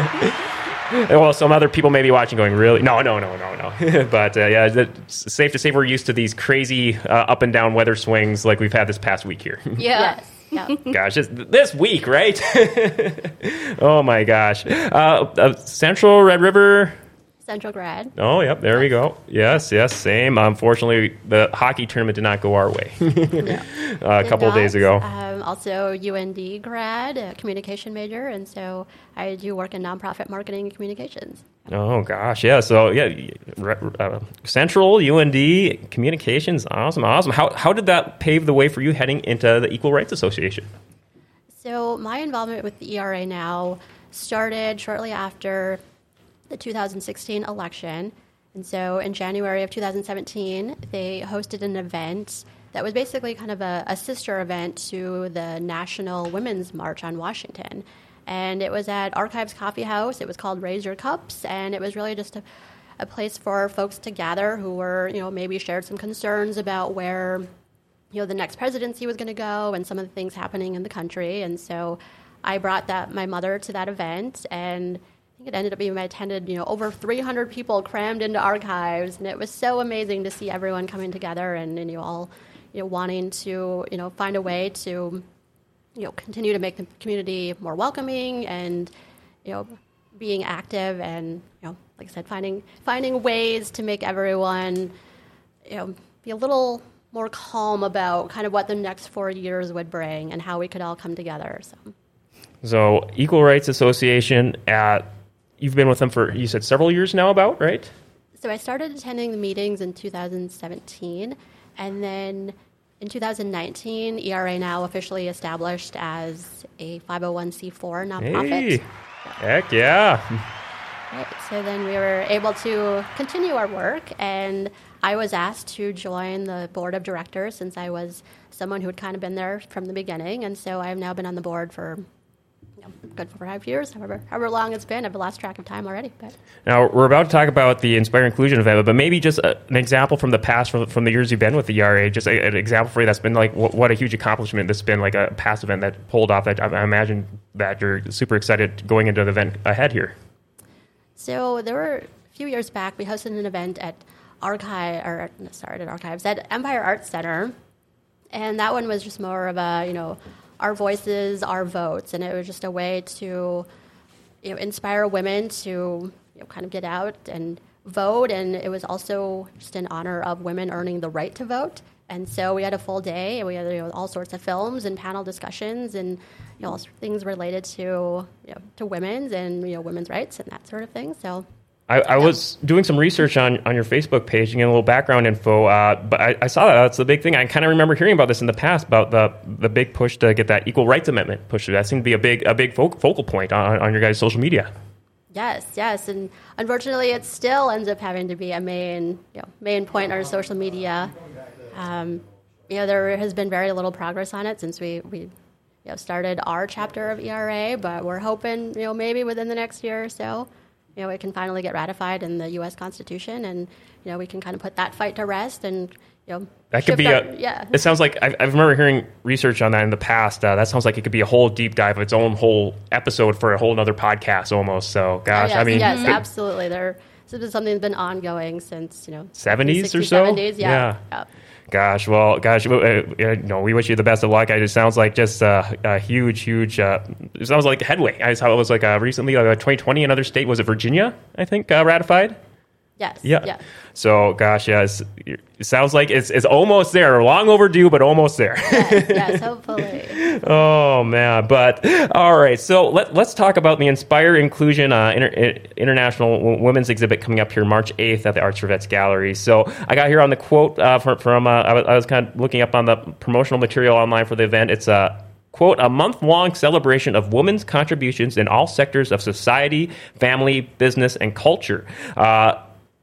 Well, some other people may be watching going, really? No, no, no, no, no. But uh, yeah, it's safe to say we're used to these crazy uh, up and down weather swings like we've had this past week here. Yeah. Yes. Yeah. Gosh, this, this week, right? Oh my gosh. Uh, uh, Central Red River. Central grad. Oh, yep, there we go. Yes, yes, same. Unfortunately, the hockey tournament did not go our way No. uh, a couple of days ago. Um, also, U N D grad, a communication major, and so I do work in nonprofit marketing and communications. Oh gosh, yeah. So yeah, uh, Central U N D communications, awesome, awesome. How how did that pave the way for you heading into the Equal Rights Association? So my involvement with the E R A now started shortly after the two thousand sixteen election. And so in January of two thousand seventeen, they hosted an event that was basically kind of a, a sister event to the National Women's March on Washington. And it was at Archives Coffee House. It was called Raise Your Cups, and it was really just a, a place for folks to gather who were, you know, maybe shared some concerns about where, you know, the next presidency was going to go and some of the things happening in the country. And so I brought that my mother to that event, and I think it ended up being I attended, you know, over three hundred people crammed into Archives, and it was so amazing to see everyone coming together and, and you know, all, you know, wanting to, you know, find a way to, you know, continue to make the community more welcoming and, you know, being active and, you know, like I said, finding finding ways to make everyone, you know, be a little more calm about kind of what the next four years would bring and how we could all come together. So, So Equal Rights Association, at you've been with them for, you said, several years now, about, right? so I started attending the meetings in two thousand seventeen, and then in two thousand nineteen, E R A now officially established as a five oh one c four nonprofit. Hey, heck yeah. Right. So then we were able to continue our work, and I was asked to join the board of directors since I was someone who had kind of been there from the beginning, and so I have now been on the board for, you know, good for five years, however however long it's been. I've lost track of time already. But Now, we're about to talk about the Inspire Inclusion event, but maybe just a, an example from the past, from, from the years you've been with the E R A, just a, an example for you that's been like, what, what a huge accomplishment that's been, like a past event that pulled off. That I, I imagine that you're super excited going into the event ahead here. So there were a few years back, we hosted an event at Archive, or no, sorry, at Archives, at Empire Arts Center, and that one was just more of a, you know, our voices, our votes, and it was just a way to, you know, inspire women to, you know, kind of get out and vote, and it was also just in honor of women earning the right to vote. And so we had a full day, and we had, you know, all sorts of films and panel discussions and, you know, all sorts of things related to, you know, to women's and, you know, women's rights and that sort of thing. So I, I was doing some research on, on your Facebook page and getting a little background info, uh, but I, I saw that that's the big thing. I kind of remember hearing about this in the past about the the big push to get that Equal Rights Amendment pushed through. That seemed to be a big a big fo- focal point on, on your guys' social media. Yes, yes, and unfortunately, it still ends up having to be a main, you know, main point on our social media. Um, you know, there has been very little progress on it since we we you know, started our chapter of E R A, but we're hoping, you know, maybe within the next year or so, you you know, it can finally get ratified in the U S Constitution, and you know, we can kind of put that fight to rest, and you know, that could be our, a. Yeah. It sounds like I, I remember hearing research on that in the past. Uh, that sounds like it could be a whole deep dive of its own whole episode for a whole other podcast almost. So, gosh, oh, yes, I mean, yes, absolutely. There, this has something that's been ongoing since you know seventies or so. seventies, yeah. yeah. yeah. Gosh, well, gosh, uh, uh, no, we wish you the best of luck. It sounds like just uh, a huge, huge. Uh, it sounds like headway. I saw it was like uh, recently, uh, twenty twenty, another state, was it Virginia? I think uh, ratified. Yes. Yeah. yeah. So, gosh, yeah, it's, it sounds like it's it's almost there. Long overdue, but almost there. Yes, yes, hopefully. Oh man! But all right, so let let's talk about the Inspire Inclusion uh, Inter- International w- Women's Exhibit coming up here March eighth at the Arts for Vets Gallery. So I got here on the quote uh, from, from uh, I, was, I was kind of looking up on the promotional material online for the event. It's a quote, a month-long celebration of women's contributions in all sectors of society, family, business, and culture. Uh,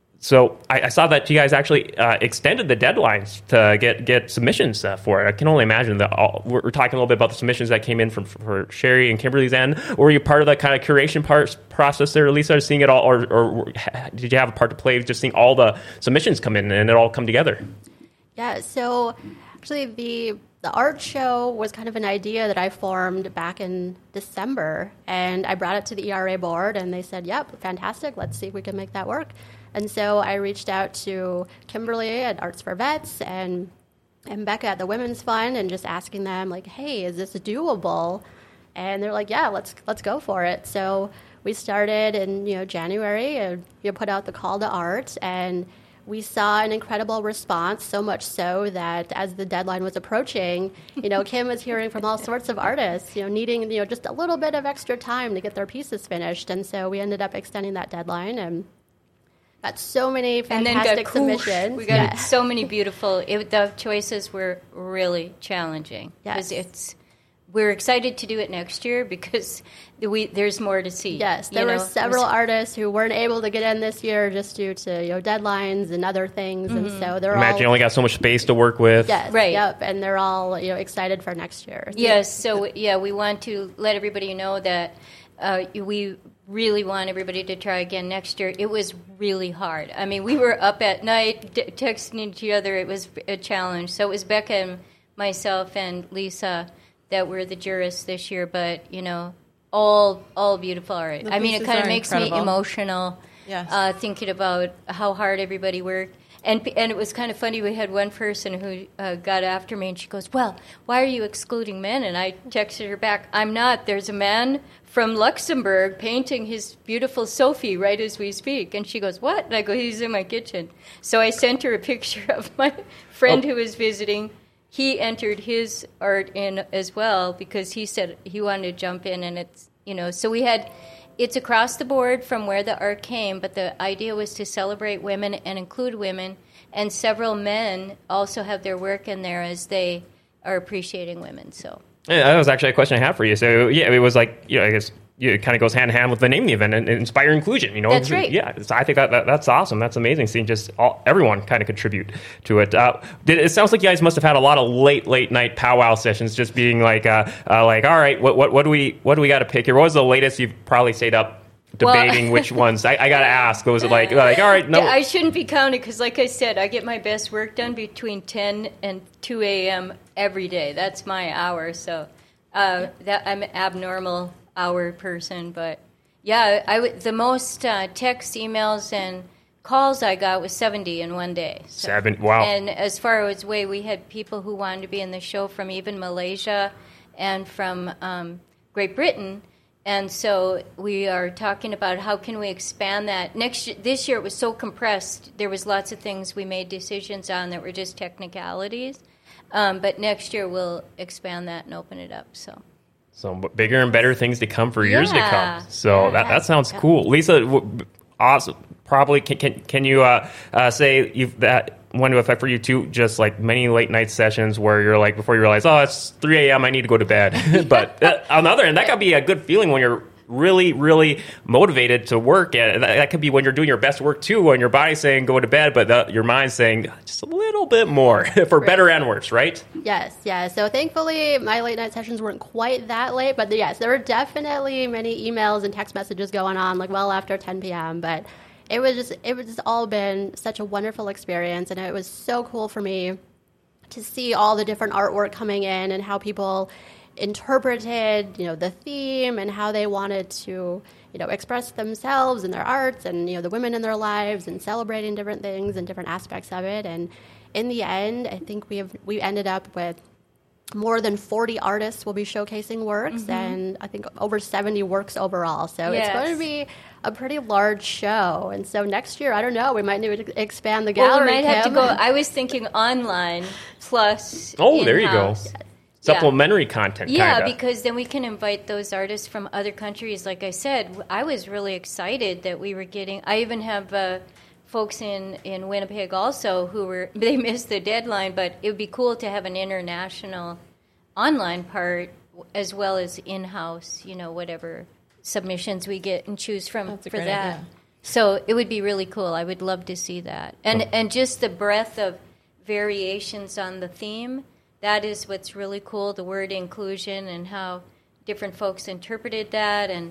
So I, I saw that you guys actually uh, extended the deadlines to get get submissions uh, for it. I can only imagine that all, we're, we're talking a little bit about the submissions that came in from for Sherry and Kimberly's end. Were you part of that kind of curation part, process there, Lisa, seeing it all, or, or did you have a part to play just seeing all the submissions come in and it all come together? Yeah, so actually the the art show was kind of an idea that I formed back in December, and I brought it to the E R A board, and they said, yep, fantastic, let's see if we can make that work. And so I reached out to Kimberly at Arts for Vets and, and Becca at the Women's Fund, and just asking them, like, hey, is this doable? And they're like, yeah, let's let's go for it. So we started in you know January, and you put out the call to art, and we saw an incredible response, so much so that as the deadline was approaching, you know, Kim was hearing from all sorts of artists, you know, needing, you know, just a little bit of extra time to get their pieces finished. And so we ended up extending that deadline and got so many fantastic submissions. We got yeah. so many beautiful, it, the choices were really challenging. Yes. It's, we're excited to do it next year because we there's more to see. Yes, there were know? several was, artists who weren't able to get in this year just due to you know deadlines and other things, mm-hmm. and so they're Imagine all... you only got so much space to work with. Yes, right. Yep, and they're all you know excited for next year. Yes, so yeah, we want to let everybody know that uh, we really want everybody to try again next year. It was really hard. I mean, we were up at night d- texting each other. It was a challenge. So it was Becca and myself and Lisa that were the jurists this year, but, you know, all all beautiful art. The I mean, it kind of makes incredible. me emotional Yes. uh, thinking about how hard everybody worked. And and it was kind of funny. We had one person who uh, got after me, and she goes, well, why are you excluding men? And I texted her back, I'm not. There's a man from Luxembourg painting his beautiful Sophie right as we speak. And she goes, what? And I go, he's in my kitchen. So I sent her a picture of my friend oh. who was visiting. He entered his art in as well because he said he wanted to jump in, and it's, you know, so we had, it's across the board from where the art came, but the idea was to celebrate women and include women, and several men also have their work in there as they are appreciating women, so. Yeah, that was actually a question I have for you. So, yeah, it was like, you know, I guess yeah, it kind of goes hand in hand with the name of the event and Inspire Inclusion. You know, that's right. Yeah, so I think that, that that's awesome. That's amazing seeing just all, everyone kind of contribute to it. Uh, did, it sounds like you guys must have had a lot of late, late night powwow sessions, just being like, uh, uh, like, all right, what, what, what do we, what do we got to pick here? What was the latest you've probably stayed up debating well, which ones? I, I got to ask. Was it like, like, all right, no? I shouldn't be counting because, like I said, I get my best work done between ten and two a.m. every day. That's my hour. So uh, that I'm an abnormal hour person, but. Yeah, I w- the most uh, texts, emails, and calls I got was seventy in one day. So. Seven, wow. And as far as way, we had people who wanted to be in the show from even Malaysia and from um, Great Britain. And so we are talking about how can we expand that. Next year, this year it was so compressed. There was lots of things we made decisions on that were just technicalities. Um, but next year we'll expand that and open it up, so. So bigger and better things to come for yeah. years to come. So yeah. that, that sounds yeah. cool. Lisa, w- awesome. Probably can can, can you uh, uh, say you've, that went into effect for you too? Just like many late night sessions where you're like before you realize, oh, it's three a.m. I need to go to bed. But uh, on the other end, that could be a good feeling when you're really, really motivated to work. And that, that could be when you're doing your best work, too, when your body's saying go to bed, but the, your mind's saying just a little bit more for right. better and worse, right? Yes, yes. So thankfully, my late night sessions weren't quite that late, but yes, there were definitely many emails and text messages going on, like well after ten p.m., but it was just, it was just all been such a wonderful experience, and it was so cool for me to see all the different artwork coming in and how people interpreted, you know, the theme and how they wanted to, you know, express themselves and their arts and, you know, the women in their lives and celebrating different things and different aspects of it. And in the end, I think we have we ended up with more than forty artists will be showcasing works, mm-hmm. and I think over seventy works overall. So yes. It's going to be a pretty large show. And so next year, I don't know, we might need to expand the gallery. Well, we might Kim. have to go. I was thinking online plus Oh, there you go. in-house. Supplementary yeah. content, Yeah, kinda. because then we can invite those artists from other countries. Like I said, I was really excited that we were getting... I even have uh, folks in, in Winnipeg also who were... They missed the deadline, but it would be cool to have an international online part as well as in-house, you know, whatever submissions we get and choose from That's a for great that. idea. So it would be really cool. I would love to see that. And Oh. and just the breadth of variations on the theme, that is what's really cool, the word inclusion and how different folks interpreted that. And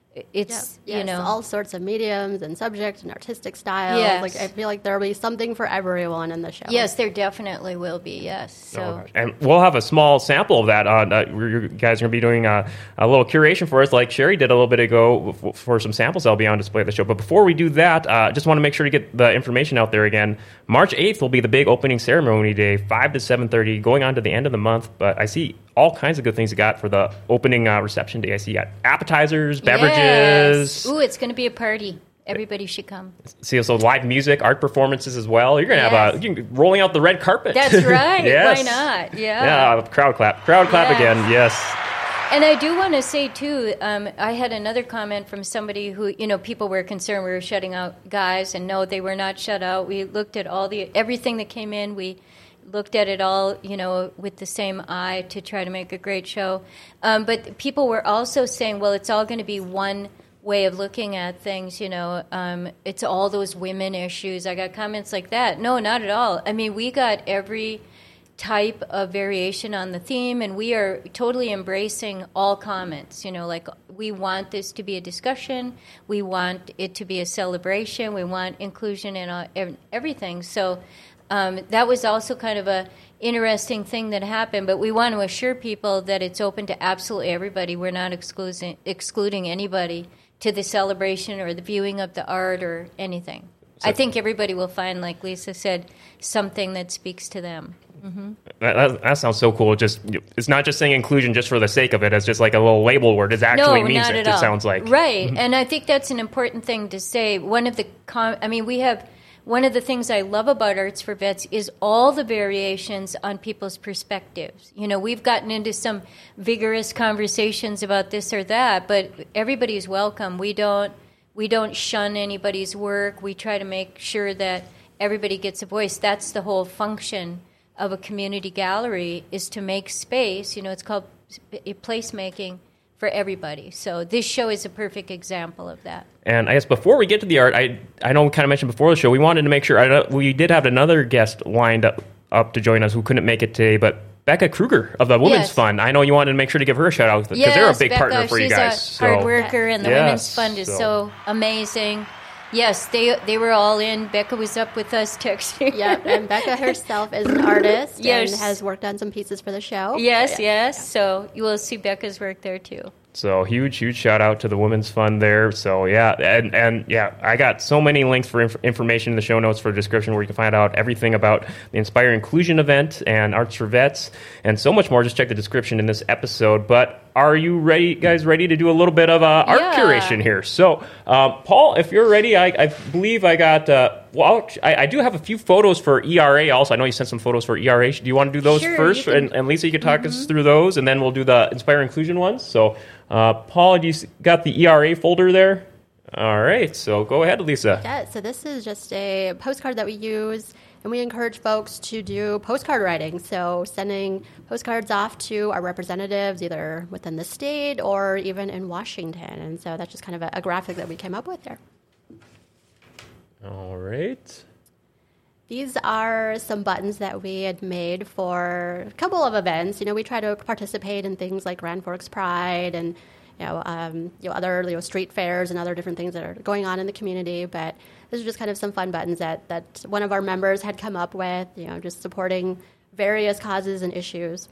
it's, Yes, you know. all sorts of mediums and subjects and artistic styles. Yes. Like I feel like there'll be something for everyone in the show. Yes, there definitely will be, yes. So. Oh, gosh. And we'll have a small sample of that. Uh, uh, you guys are going to be doing a, a little curation for us, like Sherry did a little bit ago, f- for some samples that'll be on display at the show. But before we do that, uh, just want to make sure to get the information out there again. March eighth will be the big opening ceremony day, five to seven thirty, going on to the end of the month. But I see all kinds of good things you got for the opening uh, reception day. I see you got appetizers, beverages. Yes. Ooh, it's going to be a party. Everybody should come. See also live music, art performances as well. You're going to Yes. have a, you can, rolling out the red carpet. That's right. Yes. Why not? Yeah. Yeah, crowd clap. Crowd clap Yes. again, yes. And I do want to say, too, um, I had another comment from somebody who, you know, people were concerned we were shutting out guys, and no, they were not shut out. We looked at all the, everything that came in, we looked at it all, you know, with the same eye to try to make a great show. Um, but people were also saying, well, it's all going to be one way of looking at things, you know, um, it's all those women issues. I got comments like that. No, not at all. I mean, we got every type of variation on the theme, and we are totally embracing all comments. You know, like we want this to be a discussion, we want it to be a celebration, we want inclusion in all, everything. So um, that was also kind of a interesting thing that happened, but we want to assure people that it's open to absolutely everybody. We're not excluding excluding anybody to the celebration or the viewing of the art or anything. So I think everybody will find, like Lisa said, something that speaks to them. Mm-hmm. That, that, that sounds so cool. Just it's not just saying inclusion just for the sake of it. It's just like a little label word. It actually no, means not it. At It all. sounds like right, and I think that's an important thing to say. One of the, com- I mean, we have one of the things I love about Arts for Vets is all the variations on people's perspectives. You know, we've gotten into some vigorous conversations about this or that, but everybody's welcome. We don't we don't shun anybody's work. We try to make sure that everybody gets a voice. That's the whole function of a community gallery, is to make space. You know, it's called placemaking for everybody. So this show is a perfect example of that. And I guess before we get to the art, I I know we kind of mentioned before the show, we wanted to make sure, I know, we did have another guest lined up, up to join us who couldn't make it today, but Becca Kruger of the Women's Yes. Fund. I know you wanted to make sure to give her a shout out because Yes, they're a big Becca, partner for you she's guys. a So- hard worker, and the Yes, Women's Fund is so- so amazing. Yes, they they were all in. Becca was up with us texting. Yep, and Becca herself is an artist Yes. and has worked on some pieces for the show. Yes, So, yeah. yes. So you will see Becca's work there too. So huge, huge shout out to the Women's Fund there. So yeah, and and yeah, I got so many links for inf- information in the show notes for the description where you can find out everything about the Inspire Inclusion event and Arts for Vets and so much more. Just check the description in this episode. But are you ready, guys? Ready to do a little bit of uh, art Yeah. curation here? So, um, Paul, if you're ready, I, I believe I got. Uh, well, I, I do have a few photos for E R A. Also, I know you sent some photos for E R A. Do you want to do those Sure, first? you can- And, and Lisa, you can talk us through those, and then we'll do the Inspire Inclusion ones. So. Uh, Paul, you s- got the E R A folder there? All right, so go ahead, Lisa. Yeah, so this is just a postcard that we use And we encourage folks to do postcard writing, so sending postcards off to our representatives either within the state or even in Washington. And so that's just kind of a, a graphic that we came up with there. All right. These are some buttons that we had made for a couple of events. You know, we try to participate in things like Grand Forks Pride and, you know, um, you know, other you know, street fairs and other different things that are going on in the community. But this is just kind of some fun buttons that, that one of our members had come up with, you know, just supporting various causes and issues.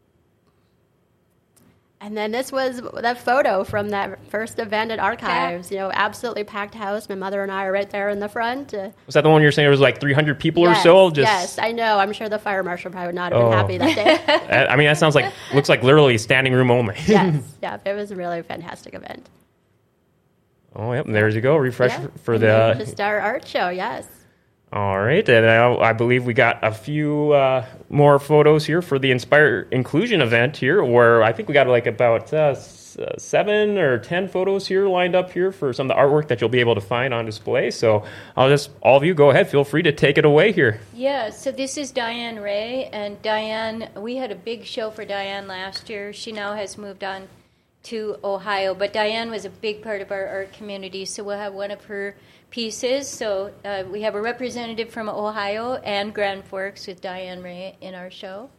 And then this was that photo from that first event at Archives. You know, absolutely packed house. My mother and I are right there in the front. Uh, Was that the one you were saying there was like three hundred people yes, or so? Just... Yes, I know. I'm sure the fire marshal probably would not have oh. been happy that day. I mean, that sounds like, looks like literally standing room only. Yes, yeah, it was a really fantastic event. Oh, yep, and there you go. Refresh Yeah, for and the... then just our art show, yes. All right, and I, I believe we got a few uh, more photos here for the Inspire Inclusion event here, where I think we got like about uh, s- uh, seven or ten photos here lined up here for some of the artwork that you'll be able to find on display. So I'll just, all of you, go ahead. Feel free to take it away here. Yeah, so this is Diane Ray, and Diane, we had a big show for Diane last year. She now has moved on to Ohio, but Diane was a big part of our art community, so we'll have one of her pieces. So uh, we have a representative from Ohio and Grand Forks with Diane Ray in our show.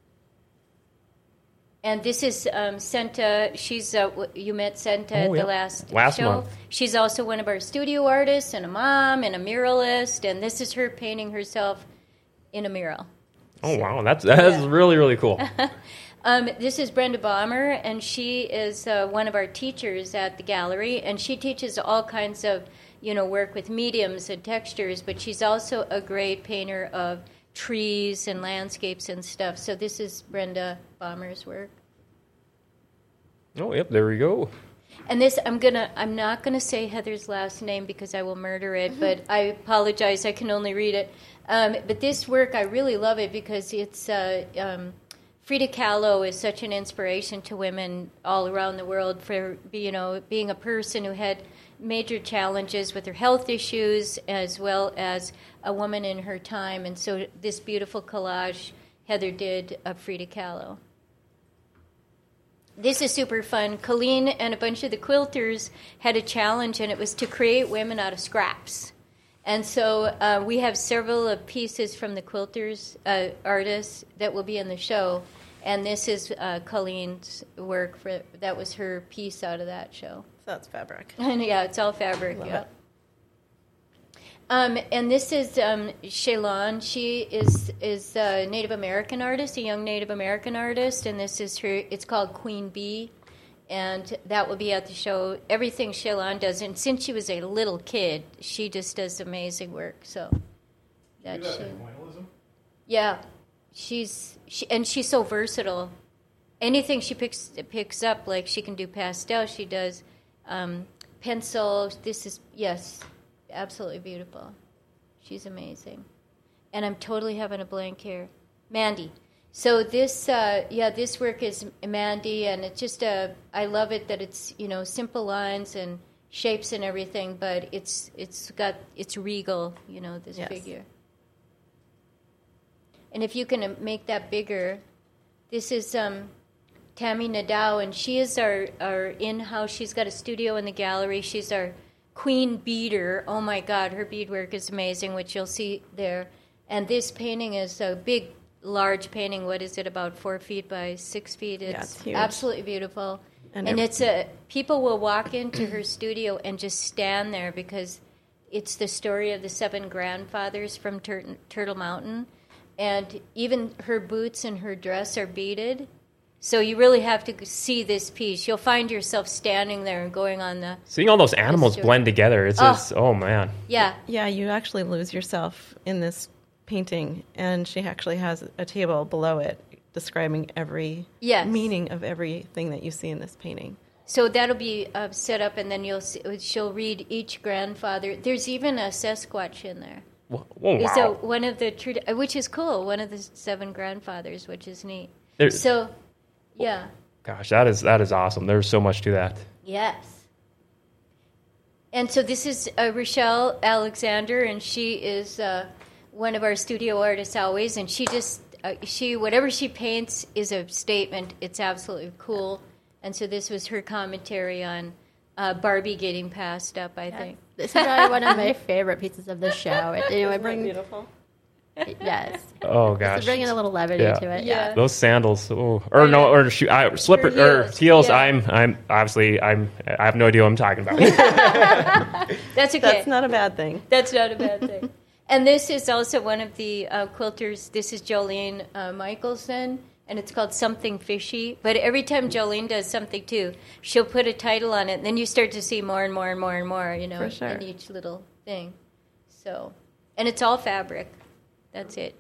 And this is um, Senta. She's uh, you met Senta Oh, at yeah. the last, Last show. month. She's also one of our studio artists and a mom and a muralist. And this is her painting herself in a mural. Oh, wow, that's that's Yeah. really, really cool. Um, this is Brenda Balmer, and she is uh, one of our teachers at the gallery, and she teaches all kinds of, you know, work with mediums and textures, but she's also a great painter of trees and landscapes and stuff. So this is Brenda Balmer's work. Oh, yep, there we go. And this, I'm gonna, I'm not gonna say Heather's last name because I will murder it, but I apologize, I can only read it. Um, but this work, I really love it because it's, uh, um, Frida Kahlo is such an inspiration to women all around the world for, you know, being a person who had major challenges with her health issues as well as a woman in her time. And so this beautiful collage Heather did of Frida Kahlo. This is super fun. Colleen and a bunch of the quilters had a challenge, and it was to create women out of scraps. And so uh, we have several of pieces from the quilters, uh, artists, that will be in the show. And this is uh, Colleen's work. For that was her piece out of that show. So that's fabric. And yeah, it's all fabric. Love yeah. it. Um, and this is um, Shaylon. She is is a Native American artist, a young Native American artist, and this is her. It's called Queen Bee, and that will be at the show. Everything Shaylon does, and since she was a little kid, she just does amazing work. So that's she. Yeah, she's she, and she's so versatile. Anything she picks picks up, like she can do pastel. She does um, pencil. This is yes. Absolutely beautiful. She's amazing. And I'm totally having a blank here. Mandy. So this, uh, yeah, this work is Mandy, and it's just a, I love it that it's, you know, simple lines and shapes and everything, but it's it's got, it's regal, you know, this Yes. figure. And if you can make that bigger, this is um, Tammy Nadeau, and she is our, our in-house, she's got a studio in the gallery, she's our Queen beader. Oh my God, her beadwork is amazing, which you'll see there. And this painting is a big, large painting. What is it, about four feet by six feet? It's, Yeah, it's huge. absolutely beautiful. And And, it- it's a people will walk into her studio and just stand there because it's the story of the seven grandfathers from Tur- Turtle Mountain, and even her boots and her dress are beaded. So you really have to see this piece. You'll find yourself standing there and going on the... Seeing all those animals Let's do it. blend together, it's Oh. just, oh man. Yeah, Yeah, you actually lose yourself in this painting, and she actually has a table below it describing every Yes. meaning of everything that you see in this painting. so that'll be uh, set up, and then you'll see, she'll read each grandfather. There's even a Sasquatch in there. Whoa, oh, wow. So one of the, trad- uh, which is cool, one of the seven grandfathers, which is neat. There- So, yeah, Gosh, that is that is awesome. There's so much to that. yes. And so this is uh, Rochelle Alexander, and she is uh, one of our studio artists always, and she just uh, she whatever she paints is a statement. It's absolutely cool, and so this was her commentary on uh, Barbie getting passed up. I think This is probably one of my favorite pieces of the show. It, you know, it Isn't that brings, beautiful? yes, Oh it's gosh. bringing a little levity Yeah. to it. Yeah. Yeah. Those sandals, oh, or no, or shoe, I, slipper, Her or heels, heels. yeah. I'm, I'm obviously, I'm, I have no idea what I'm talking about. that's okay. That's not a bad thing. That's not a bad thing. And this is also one of the uh, quilters. This is Jolene uh, Michelson, and it's called Something Fishy. But every time Jolene does something too, she'll put a title on it, and then you start to see more and more and more and more, you know, For sure. in each little thing. So, and it's all fabric. That's it.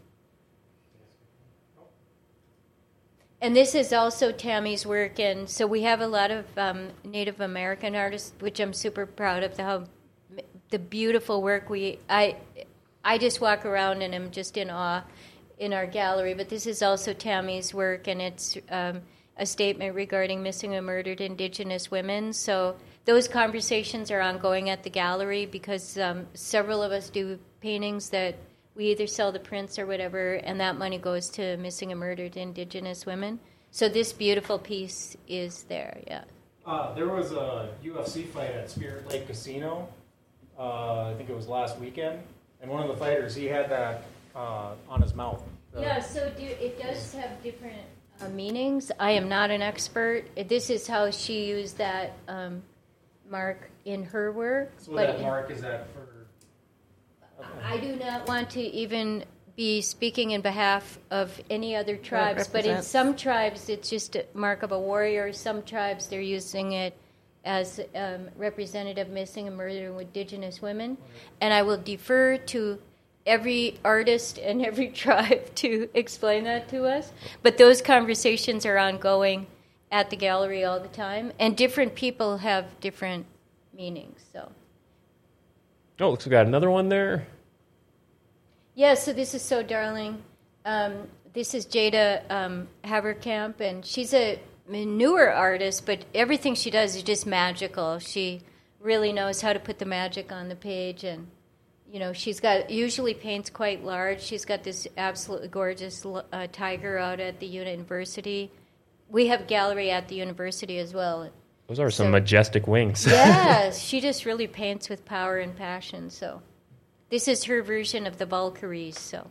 And this is also Tammy's work, and so we have a lot of um, Native American artists, which I'm super proud of. The how the beautiful work we I I just walk around and I'm just in awe in our gallery. But this is also Tammy's work, and it's um, a statement regarding missing and murdered Indigenous women. So those conversations are ongoing at the gallery because um, several of us do paintings that we either sell the prints or whatever, and that money goes to missing and murdered Indigenous women. So this beautiful piece is there, yeah. Uh, there was a U F C fight at Spirit Lake Casino. Uh, I think it was last weekend, and one of the fighters, he had that uh, on his mouth. The- Yeah, so do, it does have different uh, meanings. I am not an expert. This is how she used that um, mark in her work. So but that mark is that for? I do not want to even be speaking in behalf of any other tribes, but in represents- some tribes it's just a mark of a warrior. Some tribes they're using it as um, representative missing and murdered Indigenous women. And I will defer to every artist and every tribe to explain that to us. But those conversations are ongoing at the gallery all the time, and different people have different meanings. So. Oh, looks like we got another one there. Yeah, so this is So Darling. Um, this is Jada um, Haverkamp, and she's a newer artist, but everything she does is just magical. She really knows how to put the magic on the page, and you know, she's got usually paints quite large. She's got this absolutely gorgeous uh, tiger out at the university. We have a gallery at the university as well. Those are some So- majestic wings. Yes, she just really paints with power and passion. So, this is her version of the Valkyries. So,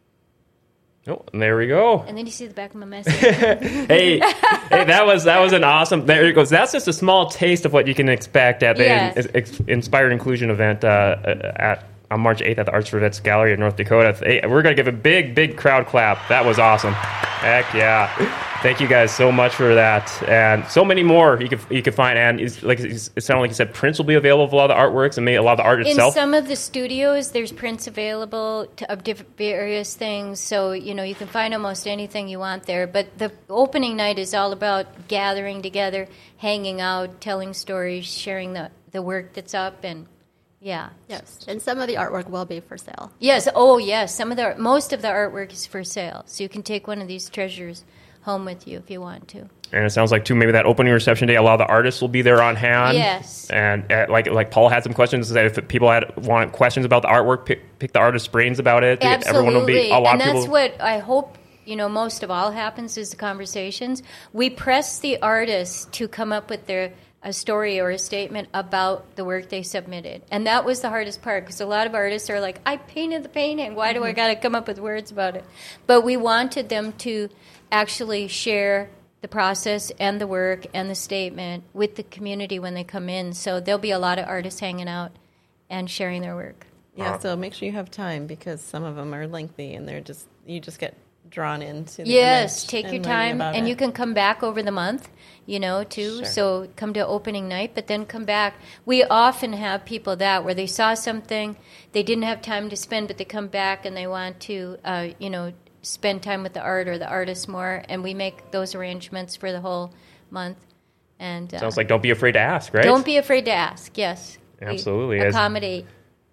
Oh, and there we go. and then you see the back of my message. hey, hey, that was that was an awesome. There it goes. That's just a small taste of what you can expect at the Yes. in- ex- Inspired Inclusion event uh, at on March eighth at the Arts for Vets Gallery in North Dakota. Hey, we're gonna give a big, big crowd clap. That was awesome. Heck yeah! Thank you guys so much for that, and so many more you could you could find. And it's like it sounded like you said, prints will be available for a lot of the artworks and maybe a lot of the art In itself. some of the studios, there's prints available to, of different various things, so you know you can find almost anything you want there. But the opening night is all about gathering together, hanging out, telling stories, sharing the the work that's up, and yeah. Yes, and some of the artwork will be for sale. Yes. Oh, yes. Some of the most of the artwork is for sale, so you can take one of these treasures home with you if you want to. And it sounds like too maybe that opening reception day, a lot of the artists will be there on hand. Yes. And uh, like like Paul had some questions. That if people had want questions about the artwork, pick, pick the artist's brains about it. Absolutely. Everyone will be a lot and of that's people. what I hope. You know, most of all happens is the conversations. We press the artists to come up with their a story or a statement about the work they submitted. And that was the hardest part because a lot of artists are like, I painted the painting. Why do I got to come up with words about it? But we wanted them to actually share the process and the work and the statement with the community when they come in. So there'll be a lot of artists hanging out and sharing their work. Yeah, so make sure you have time because some of them are lengthy and they're just you just get drawn into the Yes, image take and your learning time, about and it. you can come back over the month, you know, too. Sure. So come to opening night, but then come back. We often have people that where they saw something, they didn't have time to spend, but they come back and they want to, uh, you know, spend time with the art or the artist more, and we make those arrangements for the whole month. And uh, Sounds like don't be afraid to ask, right? don't be afraid to ask. Yes, We Absolutely. As- accommodate.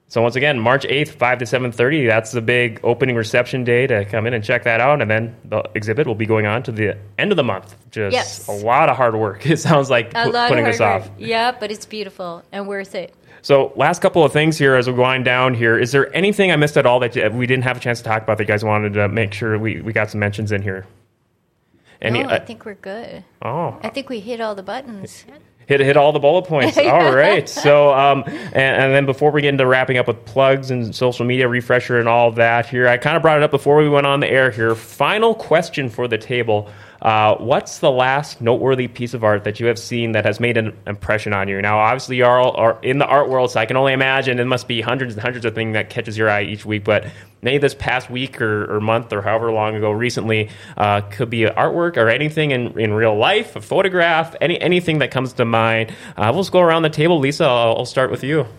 So once again, March eighth, five to seven thirty, that's the big opening reception day to come in and check that out. And then the exhibit will be going on to the end of the month. Just Yes. a lot of hard work. It sounds like A pu- lot putting of this hard off. work. Yeah, but it's beautiful and worth it. So last couple of things here as we wind down here. Is there anything I missed at all that you- we didn't have a chance to talk about that you guys wanted to make sure we, we got some mentions in here? Any, no, I uh, think we're good. oh, I think we hit all the buttons. hit hit all the bullet points. All right. So, um, and, and then before we get into wrapping up with plugs and social media refresher and all of that here, I kind of brought it up before we went on the air here. Final question for the table. Uh, what's the last noteworthy piece of art that you have seen that has made an impression on you? Now, obviously, you are, all, are in the art world, so I can only imagine it must be hundreds and hundreds of things that catches your eye each week. But maybe this past week or, or month or however long ago recently uh, could be artwork or anything in, in real life, a photograph, any anything that comes to mind. Uh, we'll just go around the table. Lisa, I'll, I'll start with you.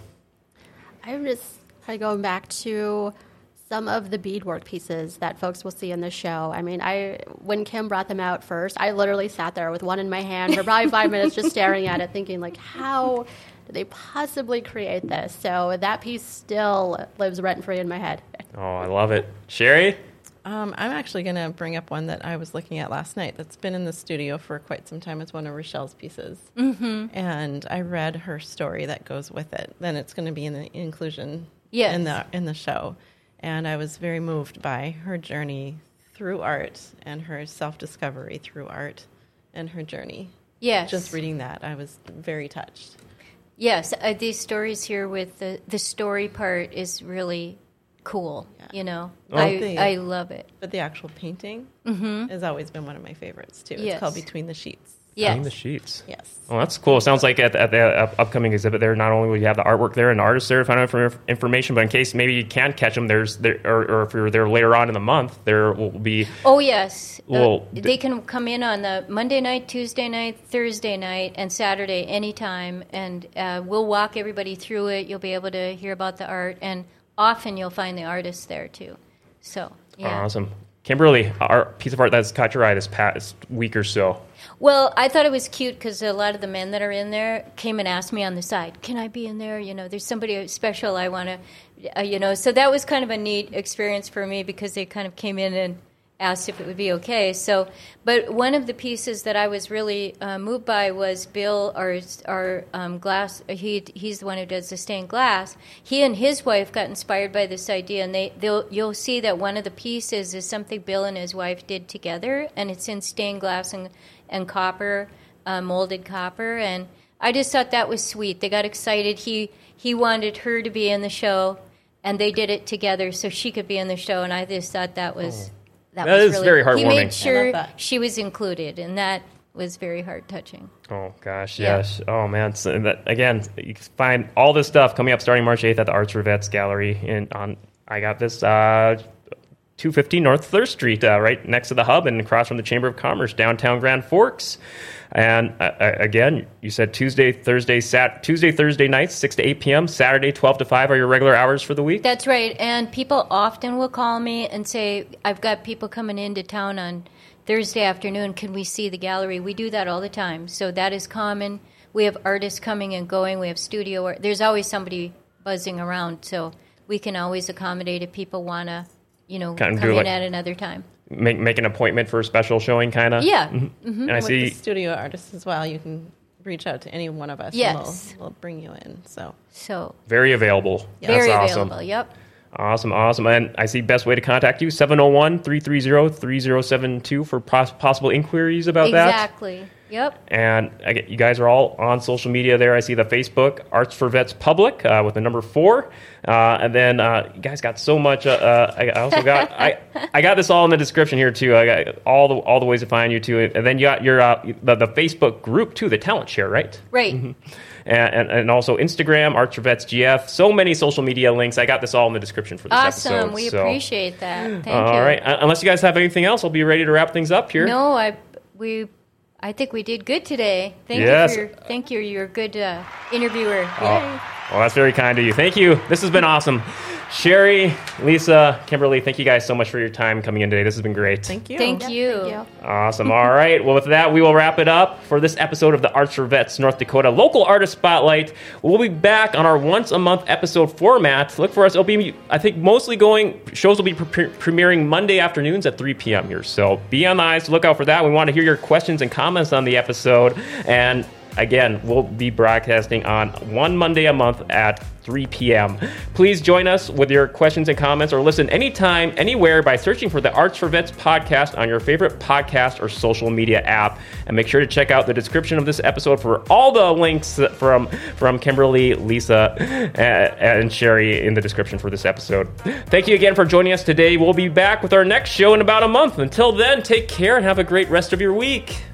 I'm just kind of going back to some of the beadwork pieces that folks will see in the show. I mean, I when Kim brought them out first, I literally sat there with one in my hand for probably five minutes just staring at it, thinking, like, how did they possibly create this? So that piece still lives rent-free in my head. Oh, I love it. Sherry? Um, I'm actually going to bring up one that I was looking at last night that's been in the studio for quite some time. It's one of Rochelle's pieces. Mm-hmm. And I read her story that goes with it. Then it's going to be in the inclusion Yes. in the in the show. And I was very moved by her journey through art and her self-discovery through art and her journey. Yes. Just reading that, I was very touched. Yes, uh, these stories here with the, the story part is really cool, Yeah. you know. Oh. I, The- I love it. But the actual painting has always been one of my favorites, too. It's Yes. called Between the Sheets. Behind the Yes. sheets. Yes. Well, that's cool. It sounds like at, at the up- upcoming exhibit there, not only will you have the artwork there and the artists there to find out for information, but in case maybe you can't catch them, there's there, or, or if you're there later on in the month, there will be. Oh, yes. Uh, Well, they can come in on the Monday night, Tuesday night, Thursday night, and Saturday anytime, and uh, we'll walk everybody through it. You'll be able to hear about the art, and often you'll find the artists there, too. So, yeah. Awesome. Kimberly, our piece of art that's caught your eye this past week or so. Well, I thought it was cute because a lot of the men that are in there came and asked me on the side, can I be in there? You know, there's somebody special I want to, uh, you know. So that was kind of a neat experience for me because they kind of came in and asked if it would be okay. So, but one of the pieces that I was really uh, moved by was Bill, our, our um, glass, he, he's the one who does the stained glass. He and his wife got inspired by this idea, and they, they'll, you'll see that one of the pieces is something Bill and his wife did together, and it's in stained glass and, and copper, uh, molded copper, and I just thought that was sweet. They got excited. He, he wanted her to be in the show, and they did it together so she could be in the show, and I just thought that was... Oh. That, That was is really, very He heartwarming. made I love sure that. she was included, and that was very heart touching. Oh, gosh, Yeah. yes. Oh, man. So that, again, you can find all this stuff coming up starting March eighth at the Arts for Vets Gallery. In, on I got this uh, two fifteen North third Street, uh, right next to the Hub and across from the Chamber of Commerce, downtown Grand Forks. And uh, again, you said Tuesday, Thursday, Sat Tuesday, Thursday nights, six to eight p.m., Saturday, twelve to five are your regular hours for the week? That's right, and people often will call me and say, I've got people coming into town on Thursday afternoon, can we see the gallery? We do that all the time, so that is common. We have artists coming and going, we have studio art. There's always somebody buzzing around, so we can always accommodate if people want to, you know, Kind of come do in like- at another time. Make, make an appointment for a special showing, kind of? Yeah. Mm-hmm. And I With see... the studio artists as well, you can reach out to any one of us Yes. and we'll, we'll bring you in. So So, Very available. very That's awesome. available, yep. Awesome, awesome. And I see best way to contact you, seven oh one, three three zero, three zero seven two for pos- possible inquiries about that. Exactly, yep. And I get, you guys are all on social media there. I see the Facebook, Arts for Vets Public, uh, with the number four. Uh, and then uh, you guys got so much. Uh, uh, I I also got I, I got this all in the description here, too. I got all the all the ways to find you, too. And then you got your uh, the, the Facebook group, too, the Talent Share, right? Right. And, and, and also Instagram, Arts for Vets G F. So many social media links. I got this all in the description for this Awesome. episode. We so. appreciate that. Thank you. All right. Uh, unless you guys have anything else, I'll be ready to wrap things up here. No, I we I think we did good today. Thank Yes. you for your, thank you. You're a good uh, interviewer. Uh, Well, that's very kind of you. Thank you. This has been awesome. Sherry, Lisa, Kimberly, thank you guys so much for your time coming in today. This has been great. Thank you. Thank Yep, you. Thank you. Awesome. All right. Well, with that, we will wrap it up for this episode of the Arts for Vets North Dakota Local Artist Spotlight. We'll be back on our once a month episode format. Look for us. It'll be, I think, mostly going, shows will be pre- premiering Monday afternoons at three p.m. here. So be on the eyes. Look out for that. We want to hear your questions and comments on the episode. And again, we'll be broadcasting on one Monday a month at three p.m. Please join us with your questions and comments or listen anytime, anywhere by searching for the Arts for Vets podcast on your favorite podcast or social media app. And make sure to check out the description of this episode for all the links from, from Kimberly, Lisa, and Sherry in the description for this episode. Thank you again for joining us today. We'll be back with our next show in about a month. Until then, take care and have a great rest of your week.